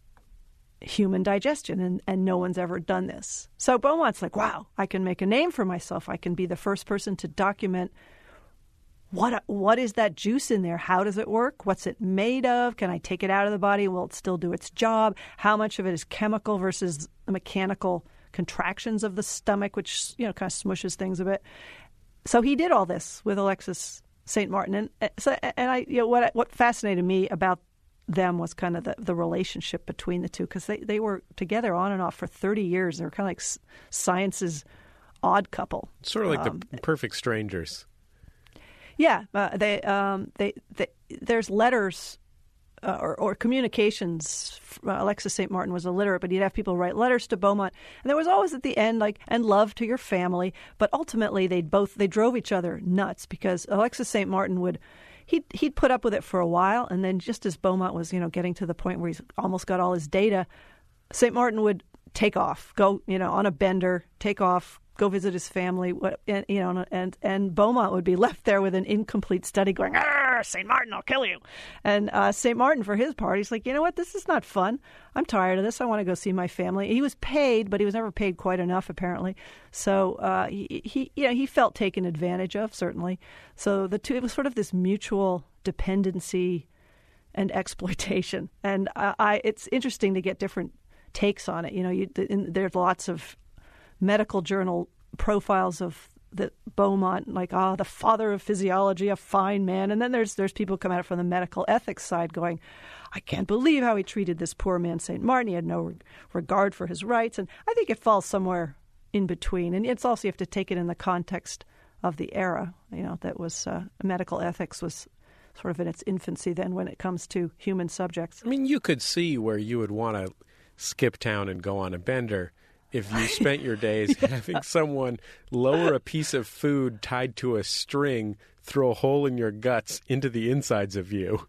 human digestion, and, and no one's ever done this. So Beaumont's like, wow, I can make a name for myself. I can be the first person to document what what is that juice in there? How does it work? What's it made of? Can I take it out of the body? Will it still do its job? How much of it is chemical versus the mechanical contractions of the stomach, which, you know, kind of smushes things a bit. So he did all this with Alexis Saint Martin, and so and I, you know, what what fascinated me about them was kind of the, the relationship between the two, because they, they were together on and off for thirty years. They were kind of like science's odd couple, sort of like um, the perfect strangers. Yeah, uh, they um, they, they there's letters. Uh, or, or communications. Uh, Alexis Saint Martin was illiterate, but he'd have people write letters to Beaumont, and there was always at the end like "and love to your family." But ultimately, they both they drove each other nuts, because Alexis Saint Martin would he'd he'd put up with it for a while, and then just as Beaumont was, you know, getting to the point where he's almost got all his data, Saint Martin would take off, go, you know, on a bender, take off, go visit his family, what, and, you know, and and Beaumont would be left there with an incomplete study, going, Saint Martin, I'll kill you. And uh, Saint Martin, for his part, he's like, you know what, this is not fun. I'm tired of this. I want to go see my family. He was paid, but he was never paid quite enough, apparently. So uh, he, he, you know, he felt taken advantage of, certainly. So the two, it was sort of this mutual dependency and exploitation. And I, I it's interesting to get different takes on it. You know, you, in, there's lots of medical journal profiles of the Beaumont, like, ah, oh, the father of physiology, a fine man. And then there's there's people come at it from the medical ethics side going, I can't believe how he treated this poor man, Saint Martin. He had no re- regard for his rights. And I think it falls somewhere in between. And it's also, you have to take it in the context of the era, you know, that was uh, medical ethics was sort of in its infancy then when it comes to human subjects. I mean, you could see where you would want to skip town and go on a bender if you spent your days yeah. having someone lower a piece of food tied to a string, throw a hole in your guts into the insides of you.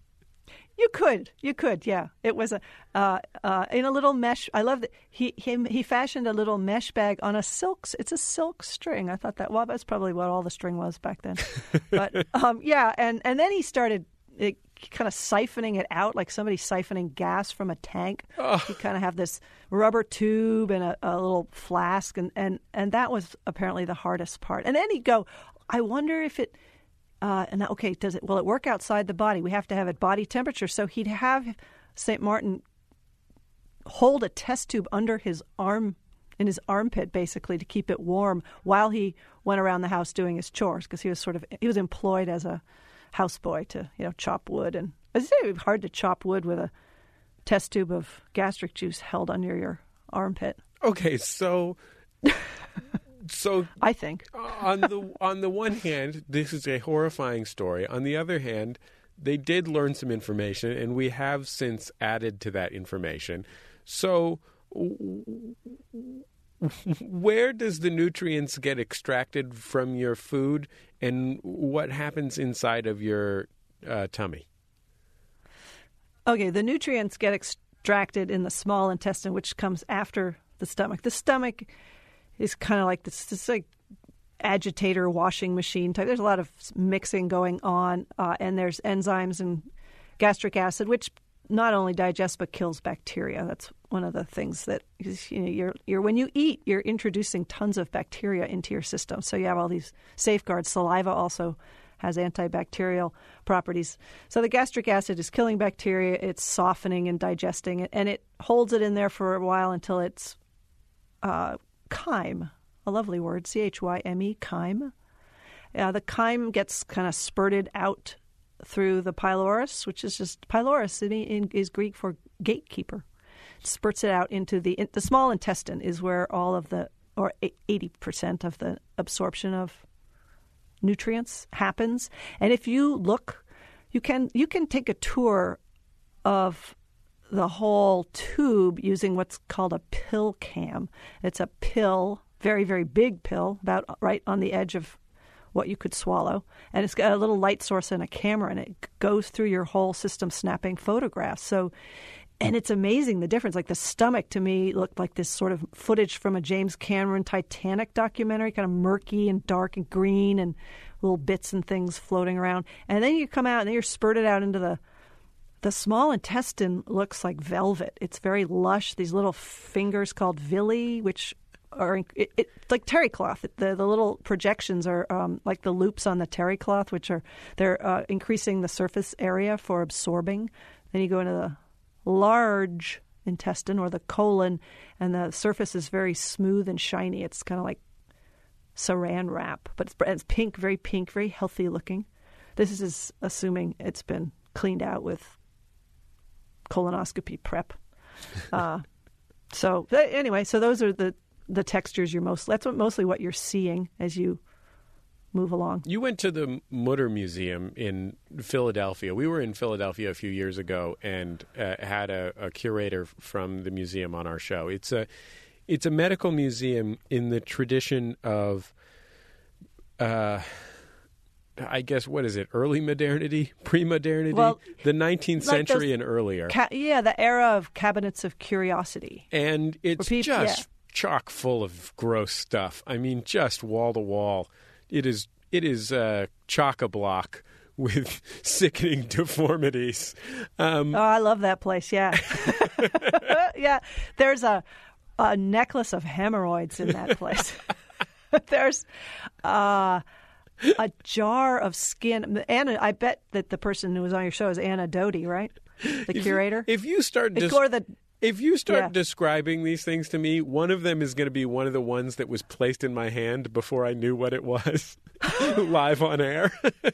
You could, you could, yeah. It was a uh, uh, in a little mesh. I love that he he he fashioned a little mesh bag on a silk. It's a silk string. I thought that well, that's probably what all the string was back then. But um, yeah, and and then he started it, kind of siphoning it out, like somebody siphoning gas from a tank. Oh. He'd kind of have this rubber tube and a, a little flask, and, and, and that was apparently the hardest part. And then he'd go, I wonder if it, uh, and okay, does it, will it work outside the body? We have to have it body temperature. So he'd have Saint Martin hold a test tube under his arm, in his armpit, basically, to keep it warm while he went around the house doing his chores, because he was sort of, he was employed as a houseboy to, you know, chop wood. And it's hard to chop wood with a test tube of gastric juice held under your armpit. Okay, so so I think on the on the one hand, this is a horrifying story. On the other hand, they did learn some information, and we have since added to that information. So where does the nutrients get extracted from your food, and what happens inside of your uh, tummy? Okay, the nutrients get extracted in the small intestine, which comes after the stomach. The stomach is kind of like this, this like agitator washing machine type. There's a lot of mixing going on, uh, and there's enzymes and gastric acid, which not only digests but kills bacteria. That's one of the things that, you know, you're you're when you eat, you're introducing tons of bacteria into your system. So you have all these safeguards. Saliva also has antibacterial properties. So the gastric acid is killing bacteria. It's softening and digesting it, and it holds it in there for a while until it's uh, chyme, a lovely word, C H Y M E, chyme. Uh, the chyme gets kind of spurted out through the pylorus, which is just, pylorus in, in, is Greek for gatekeeper. It spurts it out into the, in, the small intestine is where all of the, or eighty percent of the absorption of nutrients happens. And if you look, you can you can take a tour of the whole tube using what's called a pill cam. It's a pill, very, very big pill, about right on the edge of what you could swallow. And it's got a little light source and a camera, and it goes through your whole system snapping photographs. So, and it's amazing the difference. Like the stomach to me looked like this sort of footage from a James Cameron Titanic documentary, kind of murky and dark and green and little bits and things floating around. And then you come out and then you're spurted out into the The small intestine looks like velvet. It's very lush. These little fingers called villi, which are it, it, like terry cloth. The the little projections are um, like the loops on the terry cloth, which are they're uh, increasing the surface area for absorbing. Then you go into the large intestine or the colon, and the surface is very smooth and shiny. It's kind of like saran wrap, but it's, it's pink, very pink, very healthy looking. This is assuming it's been cleaned out with colonoscopy prep. Uh, so anyway, so those are the, the textures you're most, that's what mostly what you're seeing as you move along. You went to the Mutter Museum in Philadelphia. We were in Philadelphia a few years ago and uh, had a, a curator from the museum on our show. It's a, it's a medical museum in the tradition of, uh, I guess, what is it, early modernity, pre-modernity? Well, the nineteenth like century those, and earlier. Ca- yeah, the era of cabinets of curiosity. And it's people, just yeah. chock full of gross stuff. I mean, just wall to wall. It is it is uh, chock-a-block with sickening deformities. Um, oh, I love that place, yeah. Yeah, there's a, a necklace of hemorrhoids in that place. There's... Uh, a jar of skin. Anna, I bet that the person who was on your show is Anna Doty, right? The if curator. You, if you start, des- or the, if you start yeah. describing these things to me, one of them is going to be one of the ones that was placed in my hand before I knew what it was, live on air.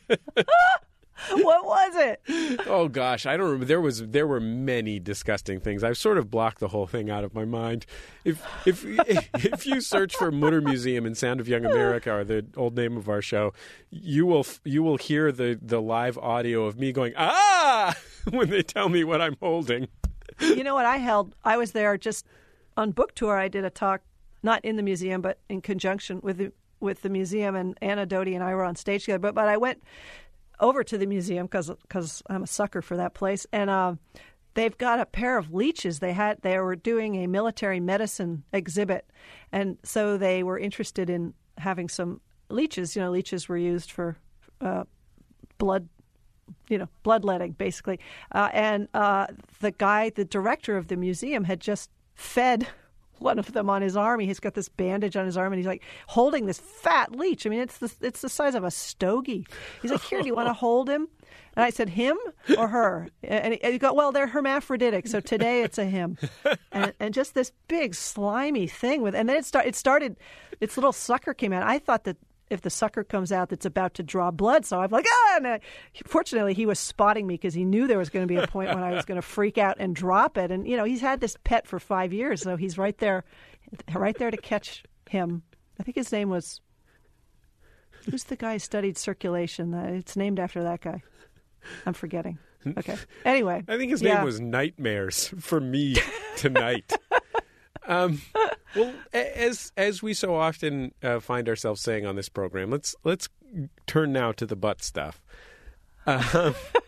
What was it? Oh gosh, I don't remember. There was there were many disgusting things. I've sort of blocked the whole thing out of my mind. If if if, if you search for Mutter Museum and Sound of Young America, or the old name of our show, you will you will hear the, the live audio of me going ah when they tell me what I'm holding. You know what I held? I was there just on book tour. I did a talk, not in the museum, but in conjunction with the, with the museum, and Anna Doty and I were on stage together. But but I went over to the museum because because I'm a sucker for that place, and uh, they've got a pair of leeches. They had they were doing a military medicine exhibit, and so they were interested in having some leeches. You know, leeches were used for uh, blood, you know, bloodletting basically. Uh, and uh, the guy, the director of the museum, had just fed one of them on his arm. He's got this bandage on his arm, and he's like holding this fat leech. I mean, it's the, it's the size of a stogie. He's like, here, do you want to hold him? And I said, him or her? And he, and he go, well, they're hermaphroditic, so today it's a him. And, and just this big slimy thing with, and then it, start, it started, its little sucker came out. I thought that if the sucker comes out, that's about to draw blood. So I'm like, ah! And I, fortunately, he was spotting me because he knew there was going to be a point when I was going to freak out and drop it. And, you know, he's had this pet for five years, so he's right there, right there to catch him. I think his name was, who's the guy who studied circulation? Uh, it's named after that guy. I'm forgetting. Okay. Anyway. I think his yeah. name was Nightmares for Me Tonight. um, well, as as we so often uh, find ourselves saying on this program, let's let's turn now to the butt stuff. Uh,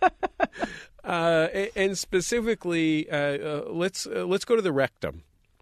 uh, and specifically, uh, uh, let's uh, let's go to the rectum.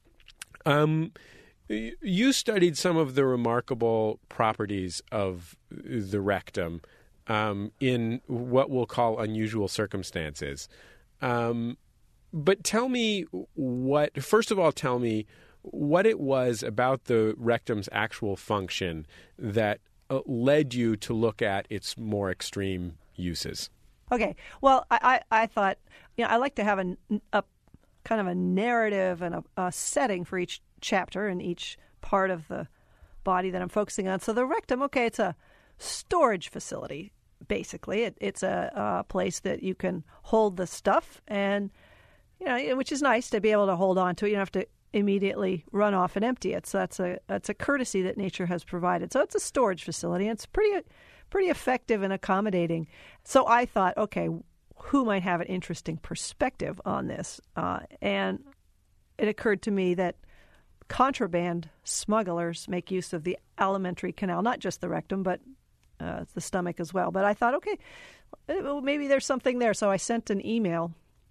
Um, you studied some of the remarkable properties of the rectum um, in what we'll call unusual circumstances. Um, but tell me what, first of all, tell me what it was about the rectum's actual function that uh, led you to look at its more extreme uses. Okay. Well, I, I, I thought, you know, I like to have a, a kind of a narrative and a, a setting for each chapter and each part of the body that I'm focusing on. So the rectum, okay, it's a storage facility, basically. It, it's a, a place that you can hold the stuff, and, you know, which is nice to be able to hold on to it. You don't have to immediately run off and empty it. So that's a that's a courtesy that nature has provided. So it's a storage facility, and it's pretty pretty effective and accommodating. So I thought, okay, who might have an interesting perspective on this? Uh, and it occurred to me that contraband smugglers make use of the alimentary canal, not just the rectum, but uh, the stomach as well. But I thought, okay, well, maybe there's something there. So I sent an email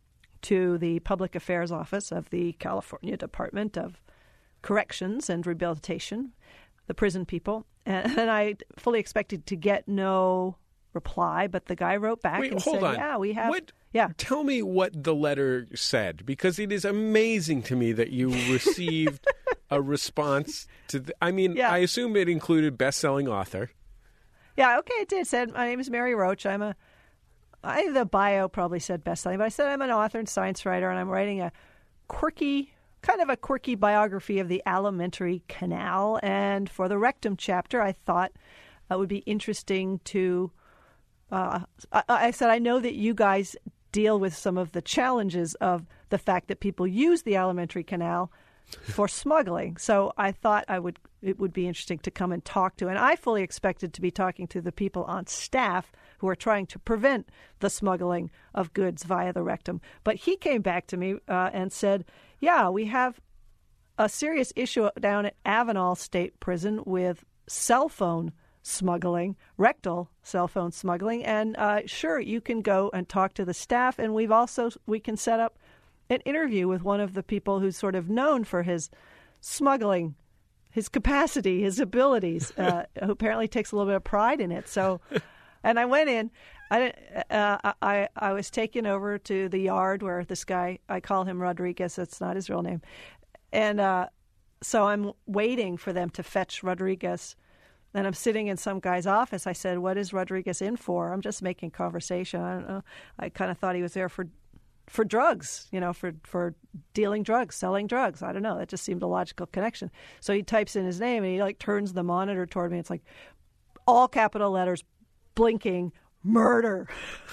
to the Public Affairs Office of the California Department of Corrections and Rehabilitation, the prison people, and, and I fully expected to get no reply, but the guy wrote back Wait, and hold said, on. yeah, we have... What, yeah. Tell me what the letter said, because it is amazing to me that you received a response to... The, I mean, yeah. I assume it included best-selling author. Yeah, okay, it did. It said, my name is Mary Roach. I'm a... I, the bio probably said best-selling, but I said I'm an author and science writer, and I'm writing a quirky, kind of a quirky biography of the alimentary canal. And for the rectum chapter, I thought it would be interesting to... Uh, I, I said, I know that you guys deal with some of the challenges of the fact that people use the alimentary canal for smuggling. So I thought I would it would be interesting to come and talk to. And I fully expected to be talking to the people on staff who are trying to prevent the smuggling of goods via the rectum. But he came back to me uh, and said, yeah, we have a serious issue down at Avenal State Prison with cell phone smuggling, rectal cell phone smuggling, and uh, sure, you can go and talk to the staff, and we've also, we can set up an interview with one of the people who's sort of known for his smuggling, his capacity, his abilities, uh, who apparently takes a little bit of pride in it. So, and I went in, I, uh, I, I was taken over to the yard where this guy, I call him Rodriguez, that's not his real name, and uh, so I'm waiting for them to fetch Rodriguez. And I'm sitting in some guy's office. I said, what is Rodriguez in for? I'm just making conversation. I don't know. I kind of thought he was there for for drugs, you know, for, for dealing drugs, selling drugs. I don't know. That just seemed a logical connection. So he types in his name, and he, like, turns the monitor toward me. It's like all capital letters, blinking, murder.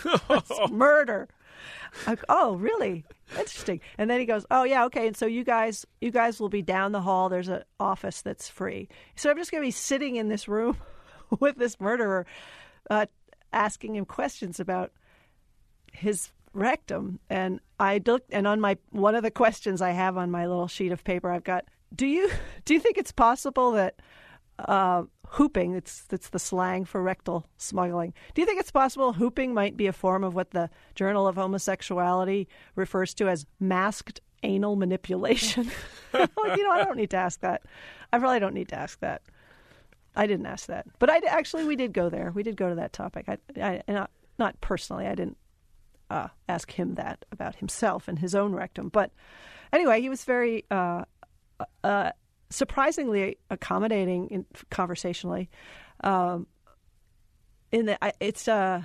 Murder. I, oh, really? Interesting. And then he goes, oh, yeah, okay. And so you guys you guys will be down the hall. There's an office that's free. So I'm just going to be sitting in this room with this murderer uh, asking him questions about his rectum. And I looked, and on my one of the questions I have on my little sheet of paper, I've got, do you do you think it's possible that uh, hooping, it's, it's the slang for rectal smuggling. Do you think it's possible hooping might be a form of what the Journal of Homosexuality refers to as masked anal manipulation? Like, you know, I don't need to ask that. I really don't need to ask that. I didn't ask that. But I actually, we did go there. We did go to that topic. I, I not, not personally. I didn't uh, ask him that about himself and his own rectum. But anyway, he was very... Uh, uh, surprisingly accommodating in, conversationally. Um, in the, I, it's uh,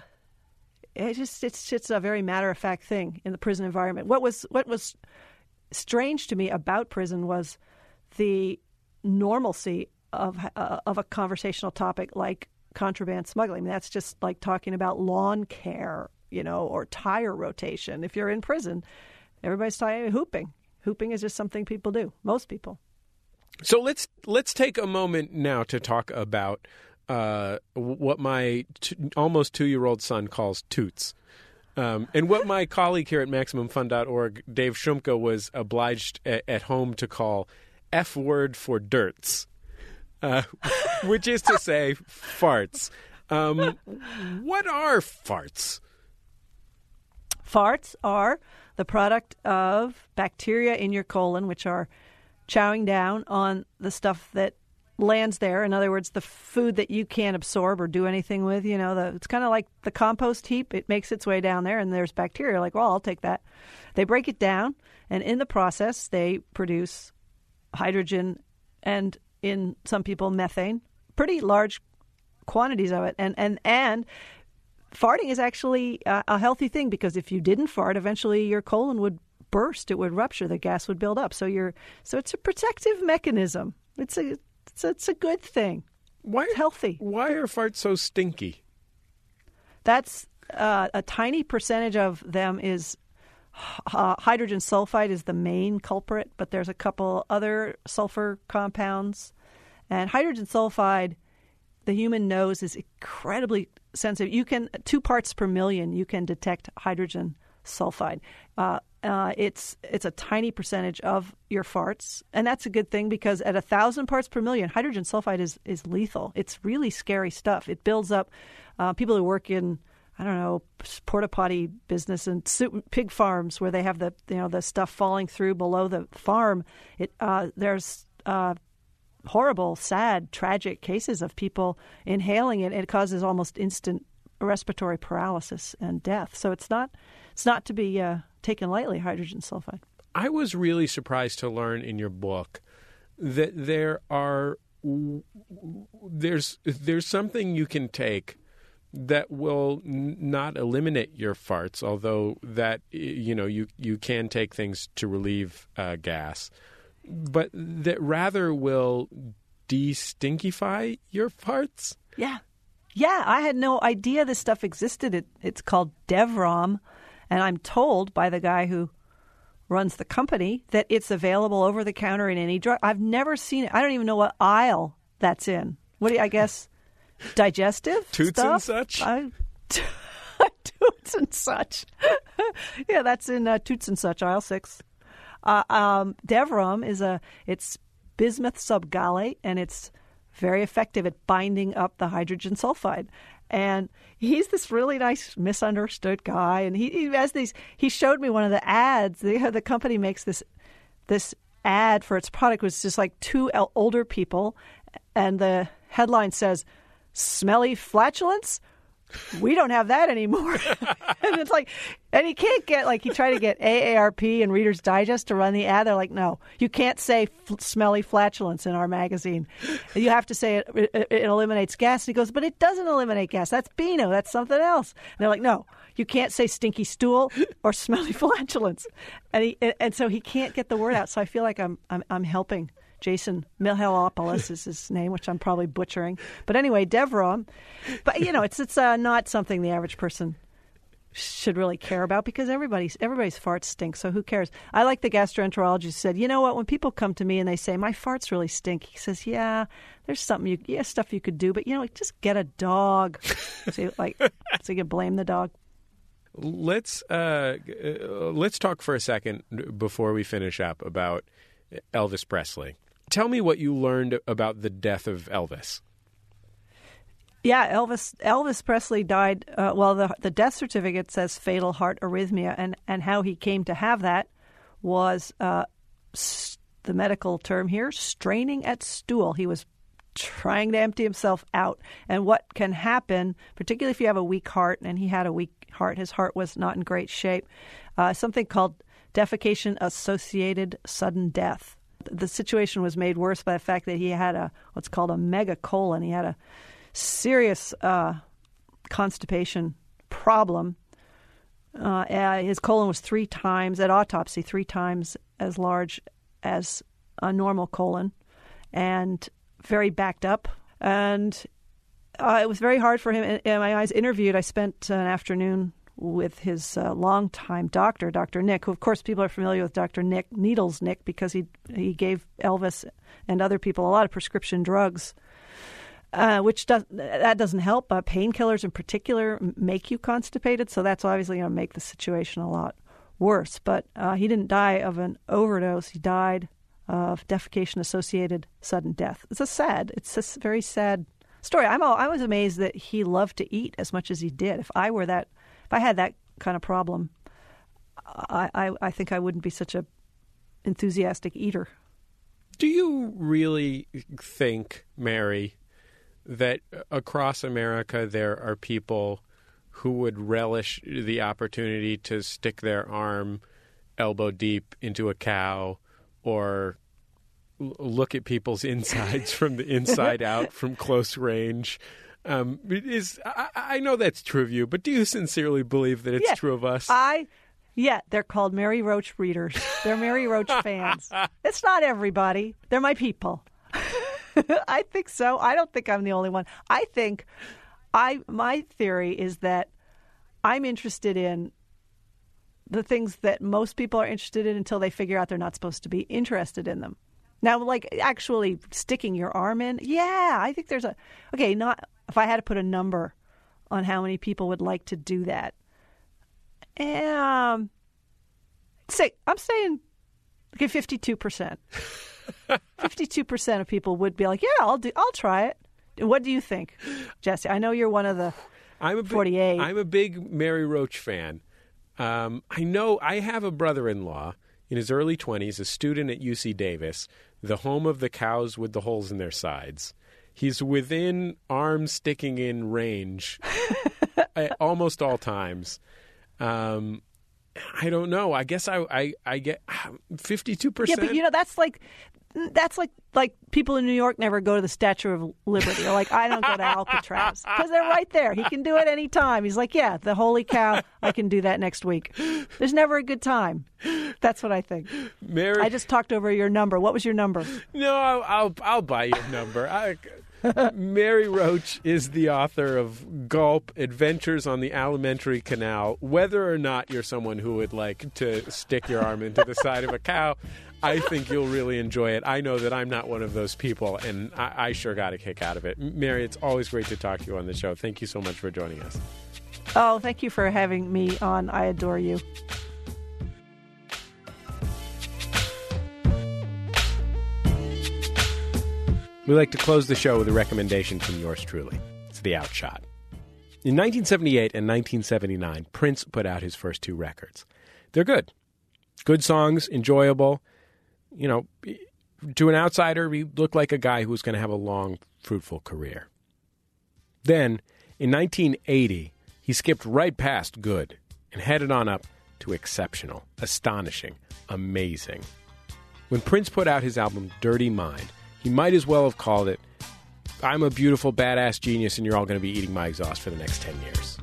it just it's it's a very matter of fact thing in the prison environment. What was what was strange to me about prison was the normalcy of uh, of a conversational topic like contraband smuggling. I mean, that's just like talking about lawn care, you know, or tire rotation. If you're in prison, everybody's talking hooping. Hooping is just something people do. Most people. So let's let's take a moment now to talk about uh, what my t- almost two-year-old son calls toots. Um, and what my colleague here at Maximum Fun dot org, Dave Shumka, was obliged a- at home to call F word for dirts, uh, which is to say farts. Um, what are farts? Farts are the product of bacteria in your colon, which are chowing down on the stuff that lands there. In other words, the food that you can't absorb or do anything with. You know, the, it's kind of like the compost heap. It makes its way down there, and there's bacteria. Like, well, I'll take that. They break it down, and in the process, they produce hydrogen and, in some people, methane. Pretty large quantities of it. And and and farting is actually a, a healthy thing, because if you didn't fart, eventually your colon would burst. It would rupture. The gas would build up. So you're so it's a protective mechanism. It's a it's a, it's a good thing. Why it's healthy? Why are farts so stinky? That's uh, a tiny percentage of them is uh, hydrogen sulfide is the main culprit, but there's a couple other sulfur compounds, and hydrogen sulfide, the human nose is incredibly sensitive. You can two parts per million you can detect hydrogen sulfide. Uh, uh, it's it's a tiny percentage of your farts, and that's a good thing, because at a thousand parts per million, hydrogen sulfide is is lethal. It's really scary stuff. It builds up. Uh, people who work in I don't know porta potty business and pig farms where they have the you know the stuff falling through below the farm. It uh, there's uh, horrible, sad, tragic cases of people inhaling it. It causes almost instant respiratory paralysis and death. So it's not it's not to be uh, taken lightly, hydrogen sulfide. I was really surprised to learn in your book that there are there's there's something you can take that will n- not eliminate your farts, although that you know you you can take things to relieve uh, gas, but that rather will de-stinkify your farts. Yeah. Yeah, I had no idea this stuff existed. It, it's called Devrom, and I'm told by the guy who runs the company that it's available over the counter in any drug. I've never seen it. I don't even know what aisle that's in. What do you, I guess, digestive Toots stuff? and such? I, Toots and such. Yeah, that's in uh, Toots and such, aisle six. Uh, um, Devrom is a, it's bismuth subgallate, and it's very effective at binding up the hydrogen sulfide. And he's this really nice, misunderstood guy. And he, he has these. He showed me one of the ads. The, the company makes this this ad for its product, which is just like two older people, and the headline says, "Smelly flatulence? We don't have that anymore." And it's like, and he can't get, like, he tried to get A A R P and Reader's Digest to run the ad. They're like, no, you can't say f- smelly flatulence in our magazine. You have to say it, it, it eliminates gas. And he goes, but it doesn't eliminate gas. That's Beano. That's something else. And they're like, no, you can't say stinky stool or smelly flatulence. And he, and so he can't get the word out. So I feel like I'm, I'm, I'm helping. Jason Mihalopoulos is his name, which I'm probably butchering. But anyway, Devrom. But, you know, it's it's uh, not something the average person should really care about, because everybody's everybody's farts stink, so who cares? I like the gastroenterologist who said, you know what, when people come to me and they say, my farts really stink, he says, yeah, there's something, you, yeah, stuff you could do, but, you know, just get a dog. So, like, so you can blame the dog. Let's, uh, let's talk for a second before we finish up about Elvis Presley. Tell me what you learned about the death of Elvis. Yeah, Elvis Elvis Presley died, uh, well, the the death certificate says fatal heart arrhythmia, and, and how he came to have that was, uh, st- the medical term here, straining at stool. He was trying to empty himself out. And what can happen, particularly if you have a weak heart, and he had a weak heart, his heart was not in great shape, uh, something called defecation-associated sudden death. The situation was made worse by the fact that he had a what's called a megacolon. He had a serious uh, constipation problem. Uh, uh, his colon was three times, at autopsy, three times as large as a normal colon, and very backed up. And uh, it was very hard for him. And, and I was interviewed. I spent an afternoon with his uh, longtime doctor, Doctor Nick, who, of course, people are familiar with Doctor Nick, Needles Nick, because he he gave Elvis and other people a lot of prescription drugs. uh, which does that doesn't help. Uh, painkillers in particular make you constipated, so that's obviously going to make the situation a lot worse. But uh, he didn't die of an overdose. He died of defecation-associated sudden death. It's a sad, it's a very sad story. I'm all, I was amazed that he loved to eat as much as he did. If I were that, if I had that kind of problem, I, I, I think I wouldn't be such a enthusiastic eater. Do you really think, Mary, that across America there are people who would relish the opportunity to stick their arm elbow deep into a cow or l- look at people's insides from the inside out from close range? Um, is I, I know that's true of you, but do you sincerely believe that it's yeah, true of us? I, yeah, they're called Mary Roach readers. They're Mary Roach fans. It's not everybody. They're my people. I think so. I don't think I'm the only one. I think I my theory is that I'm interested in the things that most people are interested in until they figure out they're not supposed to be interested in them. Now, like actually sticking your arm in, yeah, I think there's a okay. Not if I had to put a number on how many people would like to do that. Um, say I'm saying okay, fifty-two percent. Fifty-two percent of people would be like, "Yeah, I'll do. I'll try it." What do you think, Jesse? I know you're one of the I'm a big, forty-eight. I'm a big Mary Roach fan. Um, I know I have a brother-in-law in his early twenties, a student at U C Davis, the home of the cows with the holes in their sides. He's within arm sticking in range at almost all times. Um, I don't know. I guess I I, I get fifty-two percent. Yeah, but you know that's like that's like like people in New York never go to the Statue of Liberty. Or like I don't go to Alcatraz because they're right there. He can do it any time. He's like, yeah, the holy cow, I can do that next week. There's never a good time. That's what I think. Mary, I just talked over your number. What was your number? No, I'll I'll, I'll buy your number. I, Mary Roach is the author of Gulp, Adventures on the Alimentary Canal. Whether or not you're someone who would like to stick your arm into the side of a cow, I think you'll really enjoy it. I know that I'm not one of those people, and I, I sure got a kick out of it. Mary, it's always great to talk to you on the show. Thank you so much for joining us. Oh, thank you for having me on. I adore you. We like to close the show with a recommendation from yours truly. It's The Outshot. In nineteen seventy-eight and nineteen seventy-nine, Prince put out his first two records. They're good. Good songs, enjoyable. You know, to an outsider, he looked like a guy who was going to have a long, fruitful career. Then, in nineteen eighty, he skipped right past good and headed on up to exceptional, astonishing, amazing. When Prince put out his album Dirty Mind, he might as well have called it, I'm a beautiful, badass genius and you're all going to be eating my exhaust for the next ten years.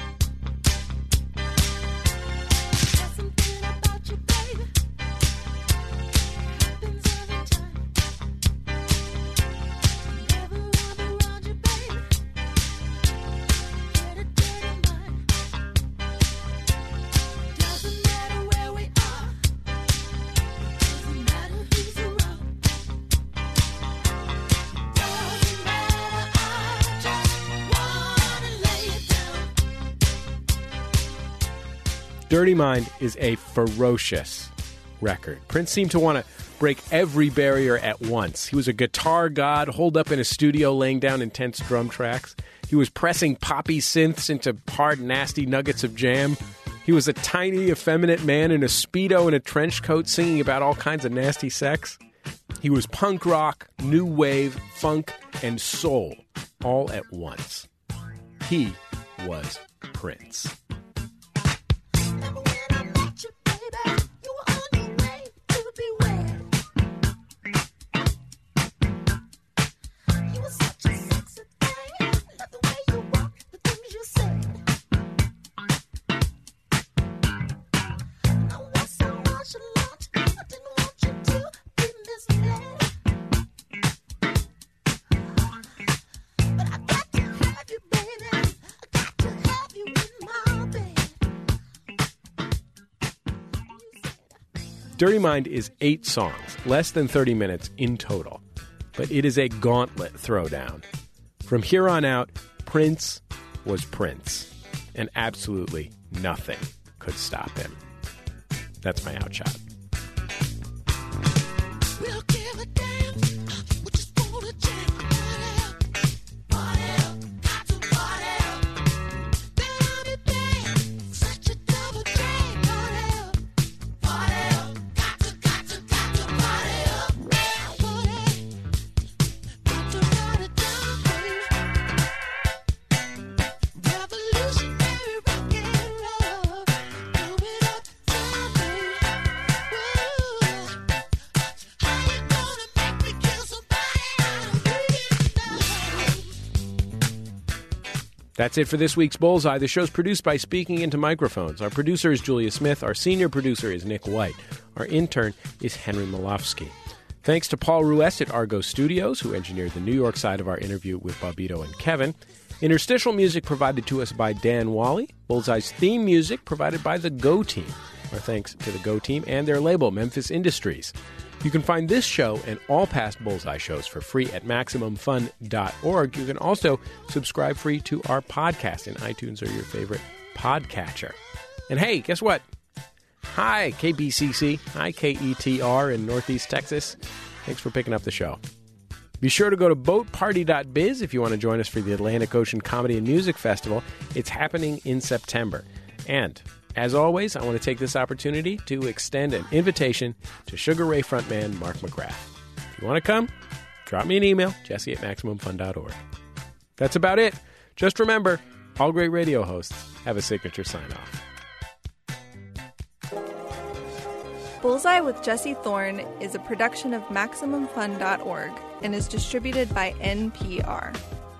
Dirty Mind is a ferocious record. Prince seemed to want to break every barrier at once. He was a guitar god, holed up in a studio laying down intense drum tracks. He was pressing poppy synths into hard, nasty nuggets of jam. He was a tiny, effeminate man in a Speedo and a trench coat singing about all kinds of nasty sex. He was punk rock, new wave, funk, and soul all at once. He was Prince. Dirty Mind is eight songs, less than thirty minutes in total, but it is a gauntlet throwdown. From here on out, Prince was Prince, and absolutely nothing could stop him. That's my outshot. We'll give a damn. We just wanna jam. Party up, got to party up. Then I'll be playing such a double jam. Party up, party up, got to, got to, got to party up. Party, got to ride it down, baby. Revolutionary rock and roll. Blow it up, down, baby. That's it for this week's Bullseye. The show's produced by Speaking Into Microphones. Our producer is Julia Smith. Our senior producer is Nick White. Our intern is Henry Malofsky. Thanks to Paul Ruest at Argo Studios, who engineered the New York side of our interview with Bobito and Kevin. Interstitial music provided to us by Dan Wally. Bullseye's theme music provided by the Go Team. Our thanks to the Go Team and their label, Memphis Industries. You can find this show and all past Bullseye shows for free at Maximum Fun dot org. You can also subscribe free to our podcast in iTunes or your favorite podcatcher. And hey, guess what? Hi, K B C C. Hi, K E T R in Northeast Texas. Thanks for picking up the show. Be sure to go to boat party dot biz if you want to join us for the Atlantic Ocean Comedy and Music Festival. It's happening in September. And as always, I want to take this opportunity to extend an invitation to Sugar Ray frontman Mark McGrath. If you want to come, drop me an email, jesse at maximum fun dot org. That's about it. Just remember, all great radio hosts have a signature sign-off. Bullseye with Jesse Thorne is a production of maximum fun dot org and is distributed by N P R.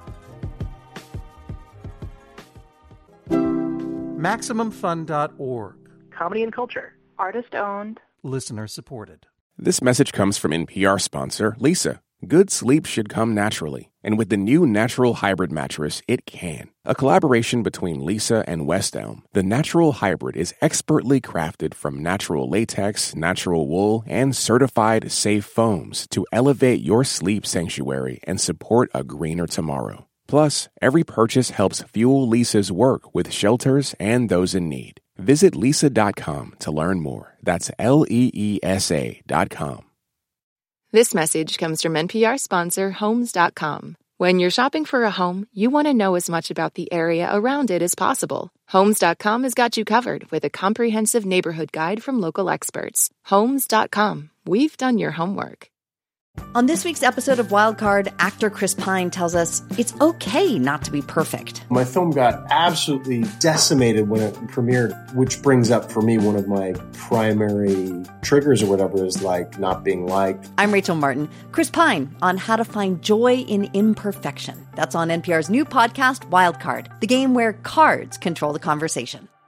maximum fun dot org. Comedy and culture. Artist owned. Listener supported. This message comes from N P R sponsor Leesa. Good sleep should come naturally. And with the new Natural Hybrid mattress, it can. A collaboration between Leesa and West Elm, the Natural Hybrid is expertly crafted from natural latex, natural wool, and certified safe foams to elevate your sleep sanctuary and support a greener tomorrow. Plus, every purchase helps fuel Leesa's work with shelters and those in need. Visit leesa dot com to learn more. That's L E E S A dot com. This message comes from N P R sponsor Homes dot com. When you're shopping for a home, you want to know as much about the area around it as possible. Homes dot com has got you covered with a comprehensive neighborhood guide from local experts. Homes dot com. We've done your homework. On this week's episode of Wildcard, actor Chris Pine tells us it's okay not to be perfect. My film got absolutely decimated when it premiered, which brings up for me one of my primary triggers or whatever is like not being liked. I'm Rachel Martin. Chris Pine on how to find joy in imperfection. That's on N P R's new podcast, Wildcard, the game where cards control the conversation.